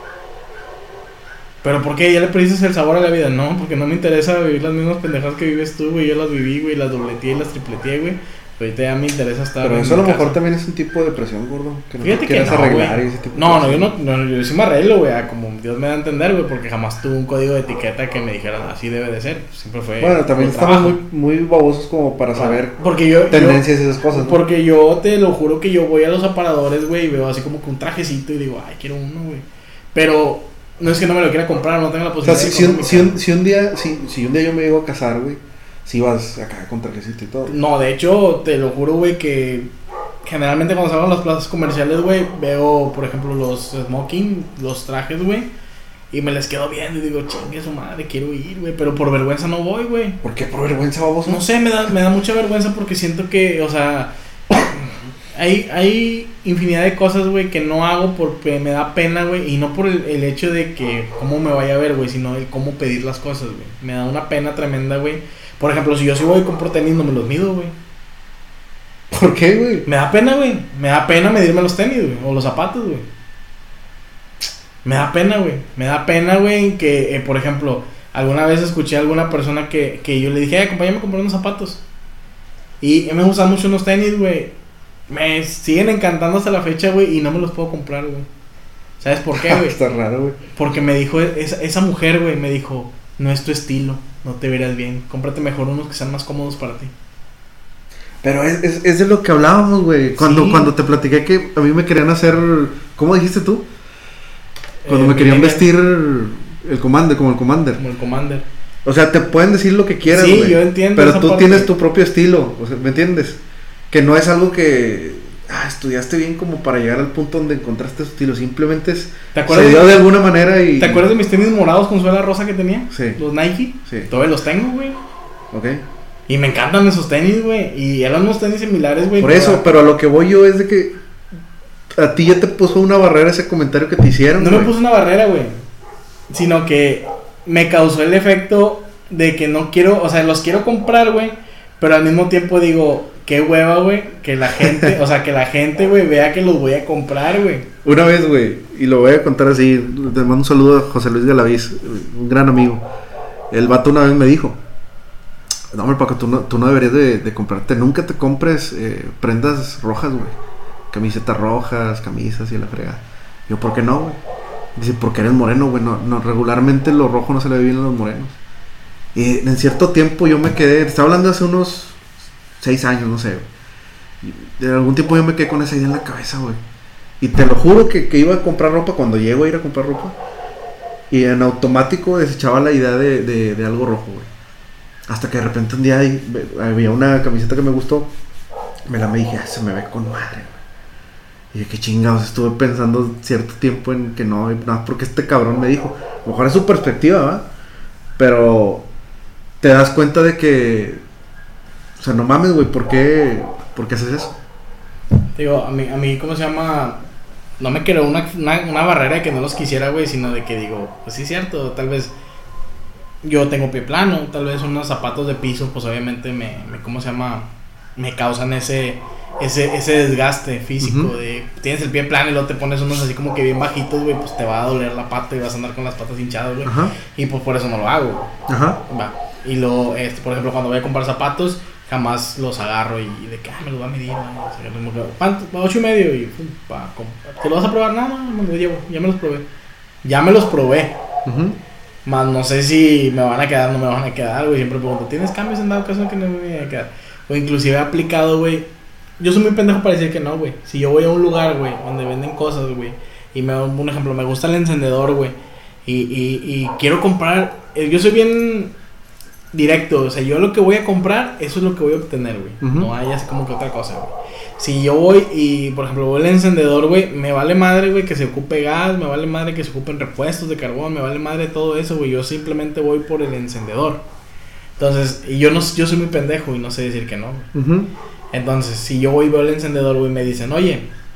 ¿Pero por qué? ¿Ya le perdiste el sabor a la vida? No, porque no me interesa vivir las mismas pendejadas que vives tú, güey. Yo las viví, güey, las dobleteé y las tripleteé, güey. Ahorita ya me interesa estar. Pero eso a lo mejor casa. También es un tipo de depresión, gordo. Que no Fíjate te quieras que no, arreglar güey. Y ese tipo No, de no, yo no, no, yo sí me arreglo, güey. Como Dios me da a entender, güey. Porque jamás tuve un código de etiqueta que me dijera así debe de ser. Siempre fue. Bueno, también estamos muy, muy babosos como para saber porque yo, tendencias yo, y esas cosas, ¿no? Porque yo te lo juro que yo voy a los aparadores, güey, y veo así como que un trajecito y digo, ay, quiero uno, güey. Pero no es que no me lo quiera comprar, no tengo la posibilidad. O sea, si, si, un, si, un, si un día, si, si un día yo me llego a casar, güey, si vas acá con trajecito y todo. No, de hecho, te lo juro, güey, que generalmente cuando salgo a las plazas comerciales, güey, veo, por ejemplo, los smoking, los trajes, güey, y me les quedo viendo y digo, chingue su madre, quiero ir, güey, pero por vergüenza no voy, güey. ¿Por qué por vergüenza, baboso? No sé, me da, me da mucha vergüenza porque siento que, o sea, hay, hay infinidad de cosas, güey, que no hago porque me da pena, güey, y no por el, el hecho de que cómo me vaya a ver, güey, sino el cómo pedir las cosas, güey. Me da una pena tremenda, güey. Por ejemplo, si yo sí voy y compro tenis, no me los mido, güey. ¿Por qué, güey? Me da pena, güey. Me da pena medirme los tenis, güey, o los zapatos, güey. Me da pena, güey. Me da pena, güey, que, eh, por ejemplo, alguna vez escuché a alguna persona que, que yo le dije, ay, acompáñame a comprar unos zapatos. Y me gustan mucho unos tenis, güey. Me siguen encantando hasta la fecha, güey, y no me los puedo comprar, güey. ¿Sabes por qué, güey? Está raro, güey. Porque me dijo, esa, esa mujer, güey, me dijo, no es tu estilo, no te verás bien. Cómprate mejor unos que sean más cómodos para ti. Pero es, es, es de lo que hablábamos, güey. Cuando, sí. cuando te platiqué que a mí me querían hacer, ¿cómo dijiste tú? Cuando eh, me querían vestir el Commander, como el Commander. Como el Commander. O sea, te pueden decir lo que quieras, sí, güey. Yo entiendo. Pero tú parte. Tienes tu propio estilo, o sea, ¿me entiendes? Que no es algo que ah, estudiaste bien como para llegar al punto donde encontraste tu estilo. Simplemente es, se dio de, de alguna manera y... ¿Te acuerdas de mis tenis morados con suela rosa que tenía? Sí. Los Nike. Sí. Todavía los tengo, güey. Ok. Y me encantan esos tenis, güey. Y eran unos tenis similares, güey. Por eso, pero a lo que voy yo es de que a ti ya te puso una barrera ese comentario que te hicieron. No güey. me puso una barrera, güey. Sino que me causó el efecto de que no quiero, o sea, los quiero comprar, güey. Pero al mismo tiempo digo, qué hueva, güey, que la gente, o sea, que la gente, güey, vea que los voy a comprar, güey. Una vez, güey, y lo voy a contar así, te mando un saludo a José Luis Galaviz, un gran amigo. El vato una vez me dijo, no, hombre, Paco, tú no, tú no deberías de, de comprarte, nunca te compres eh, prendas rojas, güey. Camisetas rojas, camisas y la fregada. Yo, ¿por qué no, güey? Dice, porque eres moreno, güey, no, no, regularmente lo rojo no se le ve bien a los morenos. Y en cierto tiempo yo me quedé, te estaba hablando hace unos seis años, no sé, güey. De algún tiempo yo me quedé con esa idea en la cabeza, güey. Y te lo juro que, que iba a comprar ropa cuando llego a ir a comprar ropa. Y en automático desechaba la idea de, de, de algo rojo, güey. Hasta que de repente un día había una camiseta que me gustó. Me la me dije, ah, se me ve con madre, güey. Y dije, qué chingados, estuve pensando cierto tiempo en que no, nada, porque este cabrón me dijo. A lo mejor es su perspectiva, ¿verdad? Pero te das cuenta de que, o sea, no mames, güey, ¿por qué, ¿por qué haces eso? Digo, a mí, a mí, ¿cómo se llama? No me creó una, una, una barrera de que no los quisiera, güey, sino de que digo, pues sí es cierto, tal vez yo tengo pie plano, tal vez unos zapatos de piso, pues obviamente me, me ¿cómo se llama? Me causan ese, ese, ese desgaste físico, uh-huh. de tienes el pie plano y luego te pones unos así como que bien bajitos, güey, pues te va a doler la pata y vas a andar con las patas hinchadas, güey, uh-huh. y pues por eso no lo hago, güey. Ajá. Va. Y luego, este, por ejemplo, cuando voy a comprar zapatos, jamás los agarro y, y de que, ah, me los va a medir, ¿no? ocho y medio y pum, pa, ¿te lo vas a probar? No, no, me los llevo, ya me los probé. Ya me los probé. Uh-huh. Más no sé si me van a quedar o no me van a quedar, güey. Siempre pregunto, ¿tienes cambios en dado caso que no me van a quedar? O inclusive he aplicado, güey. Yo soy muy pendejo para decir que no, güey. Si yo voy a un lugar, güey, donde venden cosas, güey, y me un ejemplo, me gusta el encendedor, güey, y, y, y quiero comprar, yo soy bien directo, o sea, yo lo que voy a comprar, eso es lo que voy a obtener, güey. Uh-huh. No hay así como que otra cosa, güey. Si yo voy y, por ejemplo, voy al encendedor, güey, me vale madre, güey, que se ocupe gas, me vale madre que se ocupen repuestos de carbón, me vale madre todo eso, güey. Yo simplemente voy por el encendedor. Entonces, y yo no, yo soy muy pendejo y no sé decir que no, güey. Uh-huh. Entonces, si yo voy y veo el encendedor, güey, me dicen, oye,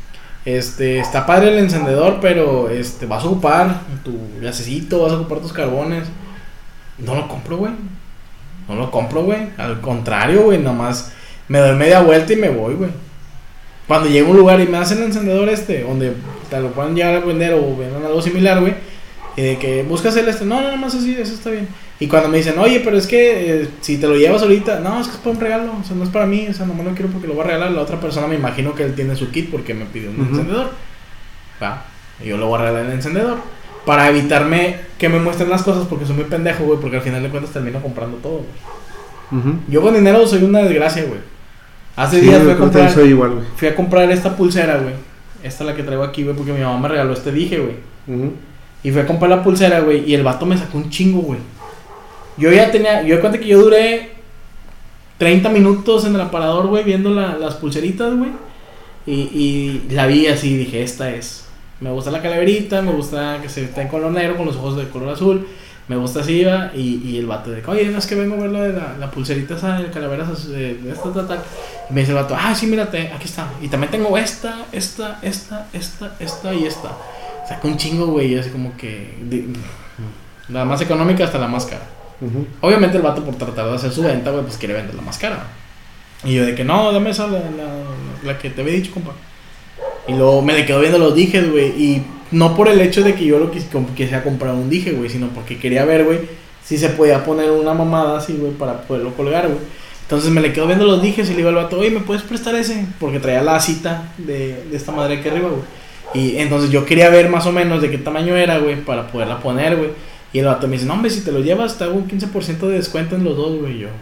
este, está padre el encendedor, pero, este, vas a ocupar tu gasecito, vas a ocupar tus carbones. No lo compro, güey. No lo compro, güey. Al contrario, güey. Nomás me doy media vuelta y me voy, güey. Cuando llego a un lugar y me hacen el encendedor este, donde te lo pueden llegar a vender o vendan algo similar, güey. Y de que buscas el este. No, no, nomás así, eso está bien. Y cuando me dicen, oye, pero es que eh, si te lo llevas ahorita, no, es que es para un regalo, o sea, no es para mí, o sea, nomás lo quiero porque lo voy a regalar. La otra persona me imagino que él tiene su kit porque me pidió un uh-huh. encendedor. Va, y yo le voy a regalar el encendedor. Para evitarme que me muestren las cosas porque soy muy pendejo, güey, porque al final de cuentas termino comprando todo, güey. Uh-huh. Yo con dinero soy una desgracia, güey. Hace sí, días fui a comprar, soy igual, güey. Fui a comprar esta pulsera, güey. Esta es la que traigo aquí, güey, porque mi mamá me regaló este dije, güey. Uh-huh. Y fui a comprar la pulsera, güey, y el vato me sacó un chingo, güey. Yo ya tenía, yo de cuenta que yo duré treinta minutos en el aparador, güey, viendo la, las pulseritas, güey. Y, y la vi así, dije, esta es. Me gusta la calaverita, me gusta que se está en color negro con los ojos de color azul. Me gusta así, va. Y, y el vato de, oye, no es que vengo a ver la de la, la pulserita esa de calaveras de, de esta, esta, esta. Y me dice el vato, ah, sí, mírate, aquí está. Y también tengo esta, esta, esta, esta, esta y esta. Saca un chingo, güey, y así como que de, la más económica hasta la más cara. Uh-huh. Obviamente el vato por tratar de hacer su venta, güey, pues quiere vender la más cara. Y yo de que no, dame esa, la, la, la que te había dicho, compa. Y luego me le quedo viendo los dijes, güey. Y no por el hecho de que yo lo quis, quisiera comprar un dije, güey, sino porque quería ver, güey, si se podía poner una mamada así, güey, para poderlo colgar, güey. Entonces me le quedo viendo los dijes y le digo al vato, oye, ¿me puedes prestar ese? Porque traía la cita de, de esta madre aquí arriba, güey. Y entonces yo quería ver más o menos de qué tamaño era, güey, para poderla poner, güey. Y el vato me dice, no, hombre, si te lo llevas te hago un quince por ciento de descuento en los dos, güey. Y yo,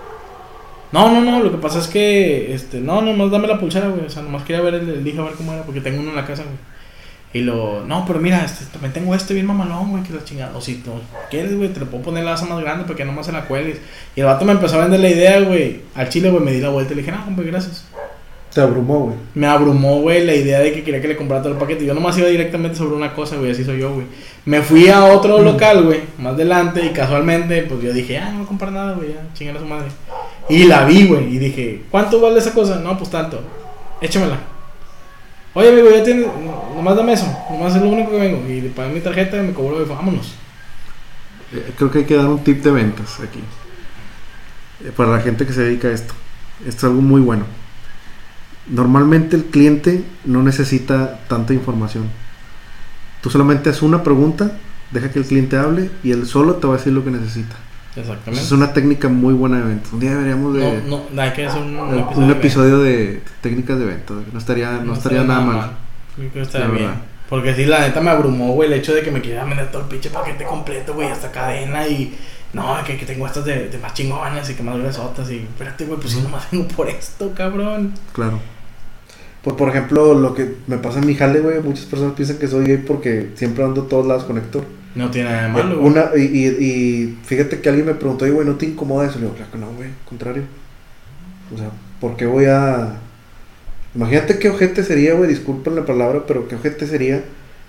no, no, no, lo que pasa es que, este, no, nomás dame la pulsera, güey. O sea, nomás quería ver el, el dije a ver cómo era, porque tengo uno en la casa, güey. Y lo, no, pero mira, este, también tengo este bien mamalón, güey, que la chingada. O si no quieres, güey, te lo puedo poner la asa más grande para que nomás se la cuelgues. Y el vato me empezó a vender la idea, güey. Al chile, güey, me di la vuelta y le dije, no, hombre, gracias. Te abrumó, güey. Me abrumó, güey, la idea de que quería que le comprara todo el paquete. Yo nomás iba directamente sobre una cosa, güey, así soy yo, güey. Me fui a otro local, güey, más adelante, y casualmente, pues yo dije, ah, no voy a comprar nada, güey, ya, chingar a su madre. Y la vi, güey, y dije, ¿cuánto vale esa cosa? No, pues tanto, échamela. Oye, amigo, ya tienes, nomás dame eso, nomás es lo único que vengo. Y le pagué mi tarjeta y me cobró, y vámonos. Eh, creo que hay que dar un tip de ventas aquí. Eh, para la gente que se dedica a esto. Esto es algo muy bueno. Normalmente el cliente no necesita tanta información. Tú solamente haces una pregunta, deja que el cliente hable y él solo te va a decir lo que necesita. Exactamente. Eso es una técnica muy buena de ventas. Un día deberíamos de... No, no, hay que hacer un, un, episodio, un de episodio de técnicas de ventas. No estaría, no, no estaría, estaría nada mal. mal. Yo creo que estaría bien. Verdad. Porque sí, la neta me abrumó, güey, el hecho de que me quería vender todo el pinche paquete completo, güey, hasta cadena y... No, que, que tengo estas de, de más chingonas y que más gruesotas y... Espérate, güey, pues si nomás vengo por esto, cabrón. Claro. Por, por ejemplo, lo que me pasa en mi jale, güey, muchas personas piensan que soy gay porque siempre ando a todos lados con Héctor. No tiene nada de malo, güey. Una, y, y, y fíjate que alguien me preguntó, oye, güey, ¿no te incomoda eso? Le digo, claro que no, güey, al contrario. O sea, ¿por qué voy a...? Imagínate qué ojete sería, güey, disculpen la palabra, pero qué ojete sería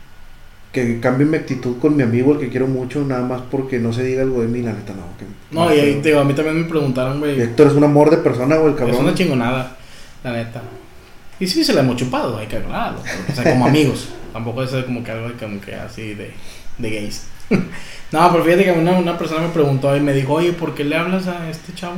que cambie mi actitud con mi amigo, el que quiero mucho, nada más porque no se diga algo de mí, la neta, no. Que, no, no, y ahí, te digo, a mí también me preguntaron, güey. Héctor es un amor de persona, güey, el cabrón. Es una chingonada, la neta. Y sí, se la hemos chupado, hay que aclararlo. O sea, como amigos. Tampoco es como que algo como que así de, de gays. No, pero fíjate que una, una persona me preguntó y me dijo, oye, ¿por qué le hablas a este chavo?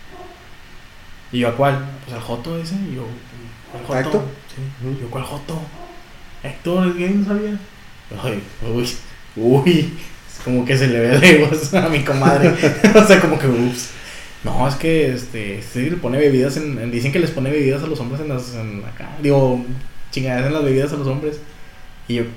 Y yo, ¿a cuál? Pues al Joto ese. Y yo, ¿cuál Joto? Sí. Uh-huh. Yo, ¿cuál Joto? Héctor, ¿es gay? No sabía. Ay, uy, uy. Es como que se le ve lejos a mi comadre. O sea, como que, ups. No, es que este, sí le pone bebidas en, en, dicen que les pone bebidas a los hombres en las, en acá, digo, chingadas en las bebidas a los hombres. Y yo,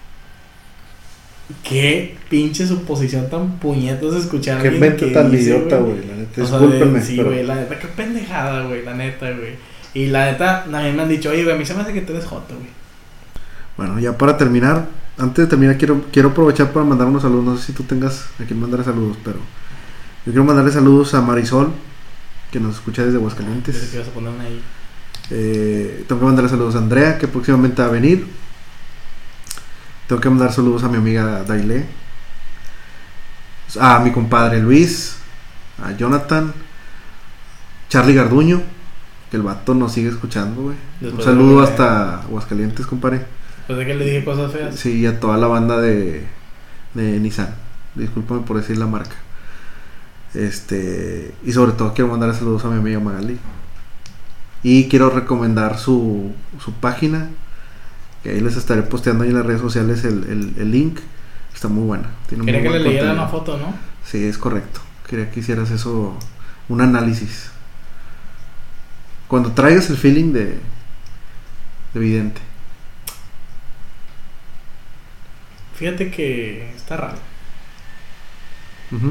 qué pinche suposición tan puñetas escuchar. Qué mente tan dice, idiota, güey, la neta, discúlpenme. Sí, güey, la neta, qué pendejada, güey, la neta, güey. Y la neta, también me han dicho, oye, güey, a mí se me hace que tú eres joto, güey. Bueno, ya para terminar, antes de terminar, quiero, quiero aprovechar para mandar unos saludos, no sé si tú tengas a quien mandar saludos, pero... Yo quiero mandarle saludos a Marisol, que nos escucha desde Aguascalientes. Desde que vas a poner una ahí. Eh, tengo que mandarle saludos a Andrea, que próximamente va a venir. Tengo que mandar saludos a mi amiga Daile, a mi compadre Luis, a Jonathan, Charlie Garduño, que el vato nos sigue escuchando, güey. Un saludo hasta Aguascalientes, compadre. Después de que le dije cosas feas. Sí, a toda la banda de, de Nissan. Discúlpame por decir la marca. Este, y sobre todo quiero mandar saludos a mi amiga Magali. Y quiero recomendar su, su página, que ahí les estaré posteando ahí en las redes sociales el, el, el link. Está muy buena. Tiene Quería muy que buen le leyera contenido. una foto, ¿no? Sí, es correcto. Quería que hicieras eso, un análisis. Cuando traigas el feeling de, de vidente. Fíjate que está raro. Uh-huh.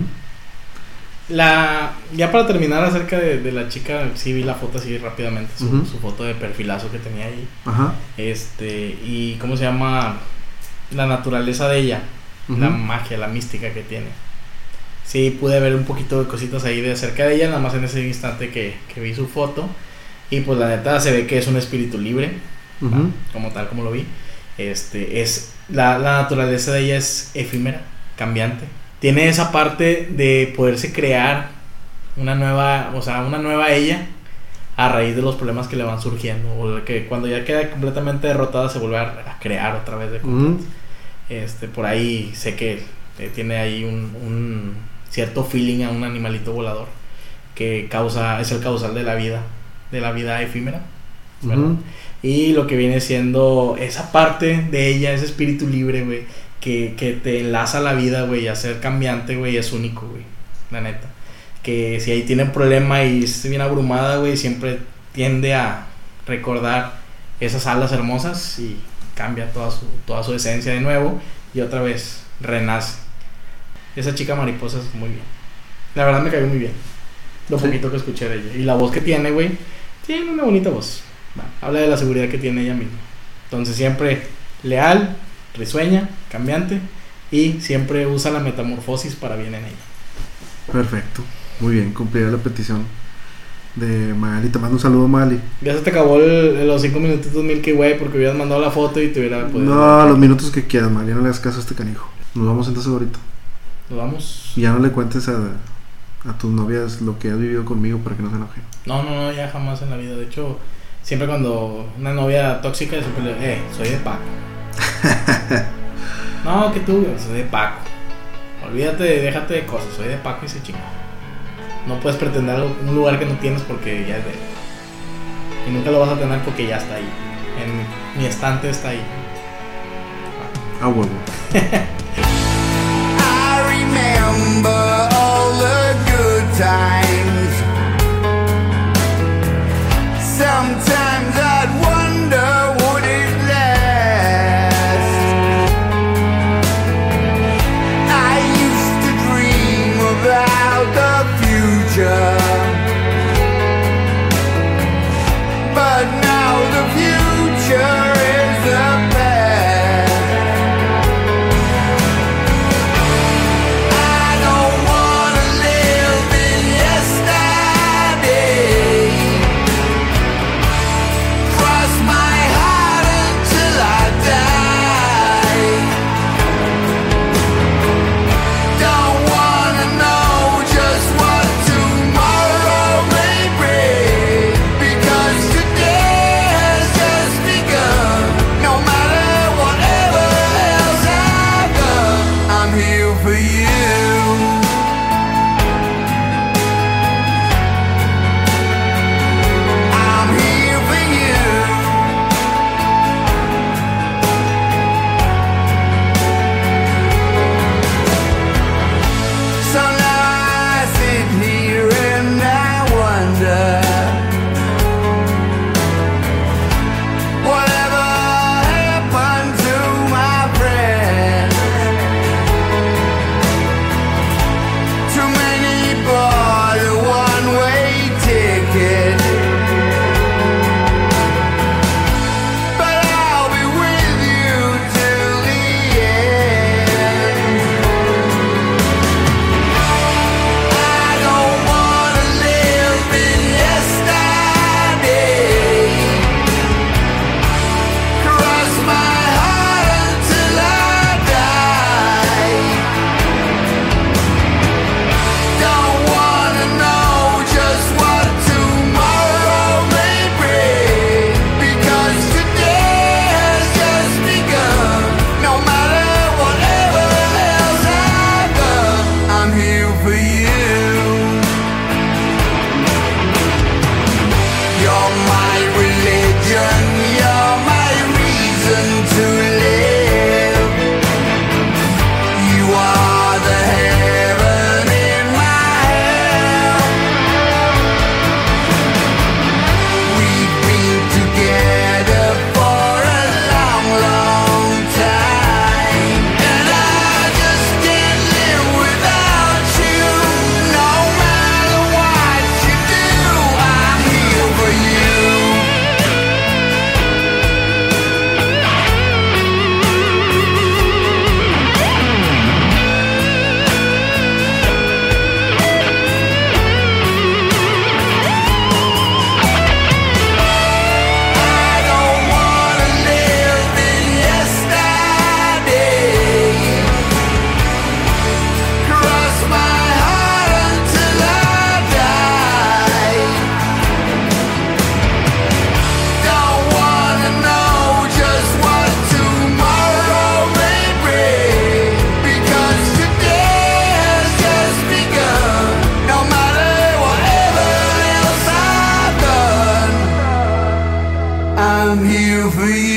La, ya para terminar acerca de, de la chica, sí vi la foto así rápidamente, su, Uh-huh. su foto de perfilazo que tenía ahí. Ajá. Este, y cómo se llama, la naturaleza de ella, Uh-huh. la magia, la mística que tiene. Sí, pude ver un poquito de cositas ahí de acerca de ella, nada más en ese instante que, que vi su foto. Y pues la neta se ve que es un espíritu libre, Uh-huh. ¿va? Como tal como lo vi. Este, es, la, la naturaleza de ella es efímera, cambiante. Tiene esa parte de poderse crear una nueva, o sea, una nueva ella a raíz de los problemas que le van surgiendo, o que cuando ya queda completamente derrotada se vuelve a, a crear otra vez de completo. Uh-huh. Este, por ahí sé que eh, tiene ahí un, un cierto feeling a un animalito volador que causa, es el causal de la vida, de la vida efímera, ¿verdad? Uh-huh. Y lo que viene siendo esa parte de ella, ese espíritu libre, güey, que, que te enlaza a la vida, güey, a ser cambiante, güey, es único, güey, la neta. Que si ahí tiene un problema y está bien abrumada, güey, siempre tiende a recordar esas alas hermosas y cambia toda su, toda su esencia de nuevo y otra vez renace. Esa chica mariposa es muy bien. La verdad me cayó muy bien lo Sí. poquito que escuché de ella. Y la voz que tiene, güey, tiene una bonita voz. Va, habla de la seguridad que tiene ella misma. Entonces siempre leal, risueña, cambiante y siempre usa la metamorfosis para bien en ella. Perfecto. Muy bien, cumpliré la petición de Magali. Te mando un saludo, Magali. Ya se te acabó el, los cinco minutitos Milky Way porque hubieras mandado la foto y te hubiera podido... No, los minutos que quieras, Magali. No le hagas caso a este canijo. Nos vamos entonces ahorita. Nos vamos. Y ya no le cuentes a, a tus novias lo que has vivido conmigo para que no se enojen. No, no, no, ya jamás en la vida. De hecho, siempre cuando una novia tóxica, siempre le eh, soy de Paco. No, que tú, güey, soy de Paco. Olvídate, déjate de cosas, soy de Paco y se chinga. No puedes pretender algo, un lugar que no tienes porque ya es de él. Y nunca lo vas a tener porque ya está ahí. En mi estante está ahí. A huevo. I remember all the good times. Sometimes I'd wonder would it last. I used to dream about the future, but now the future is the past. I don't wanna live in yesterday. I'm here for you.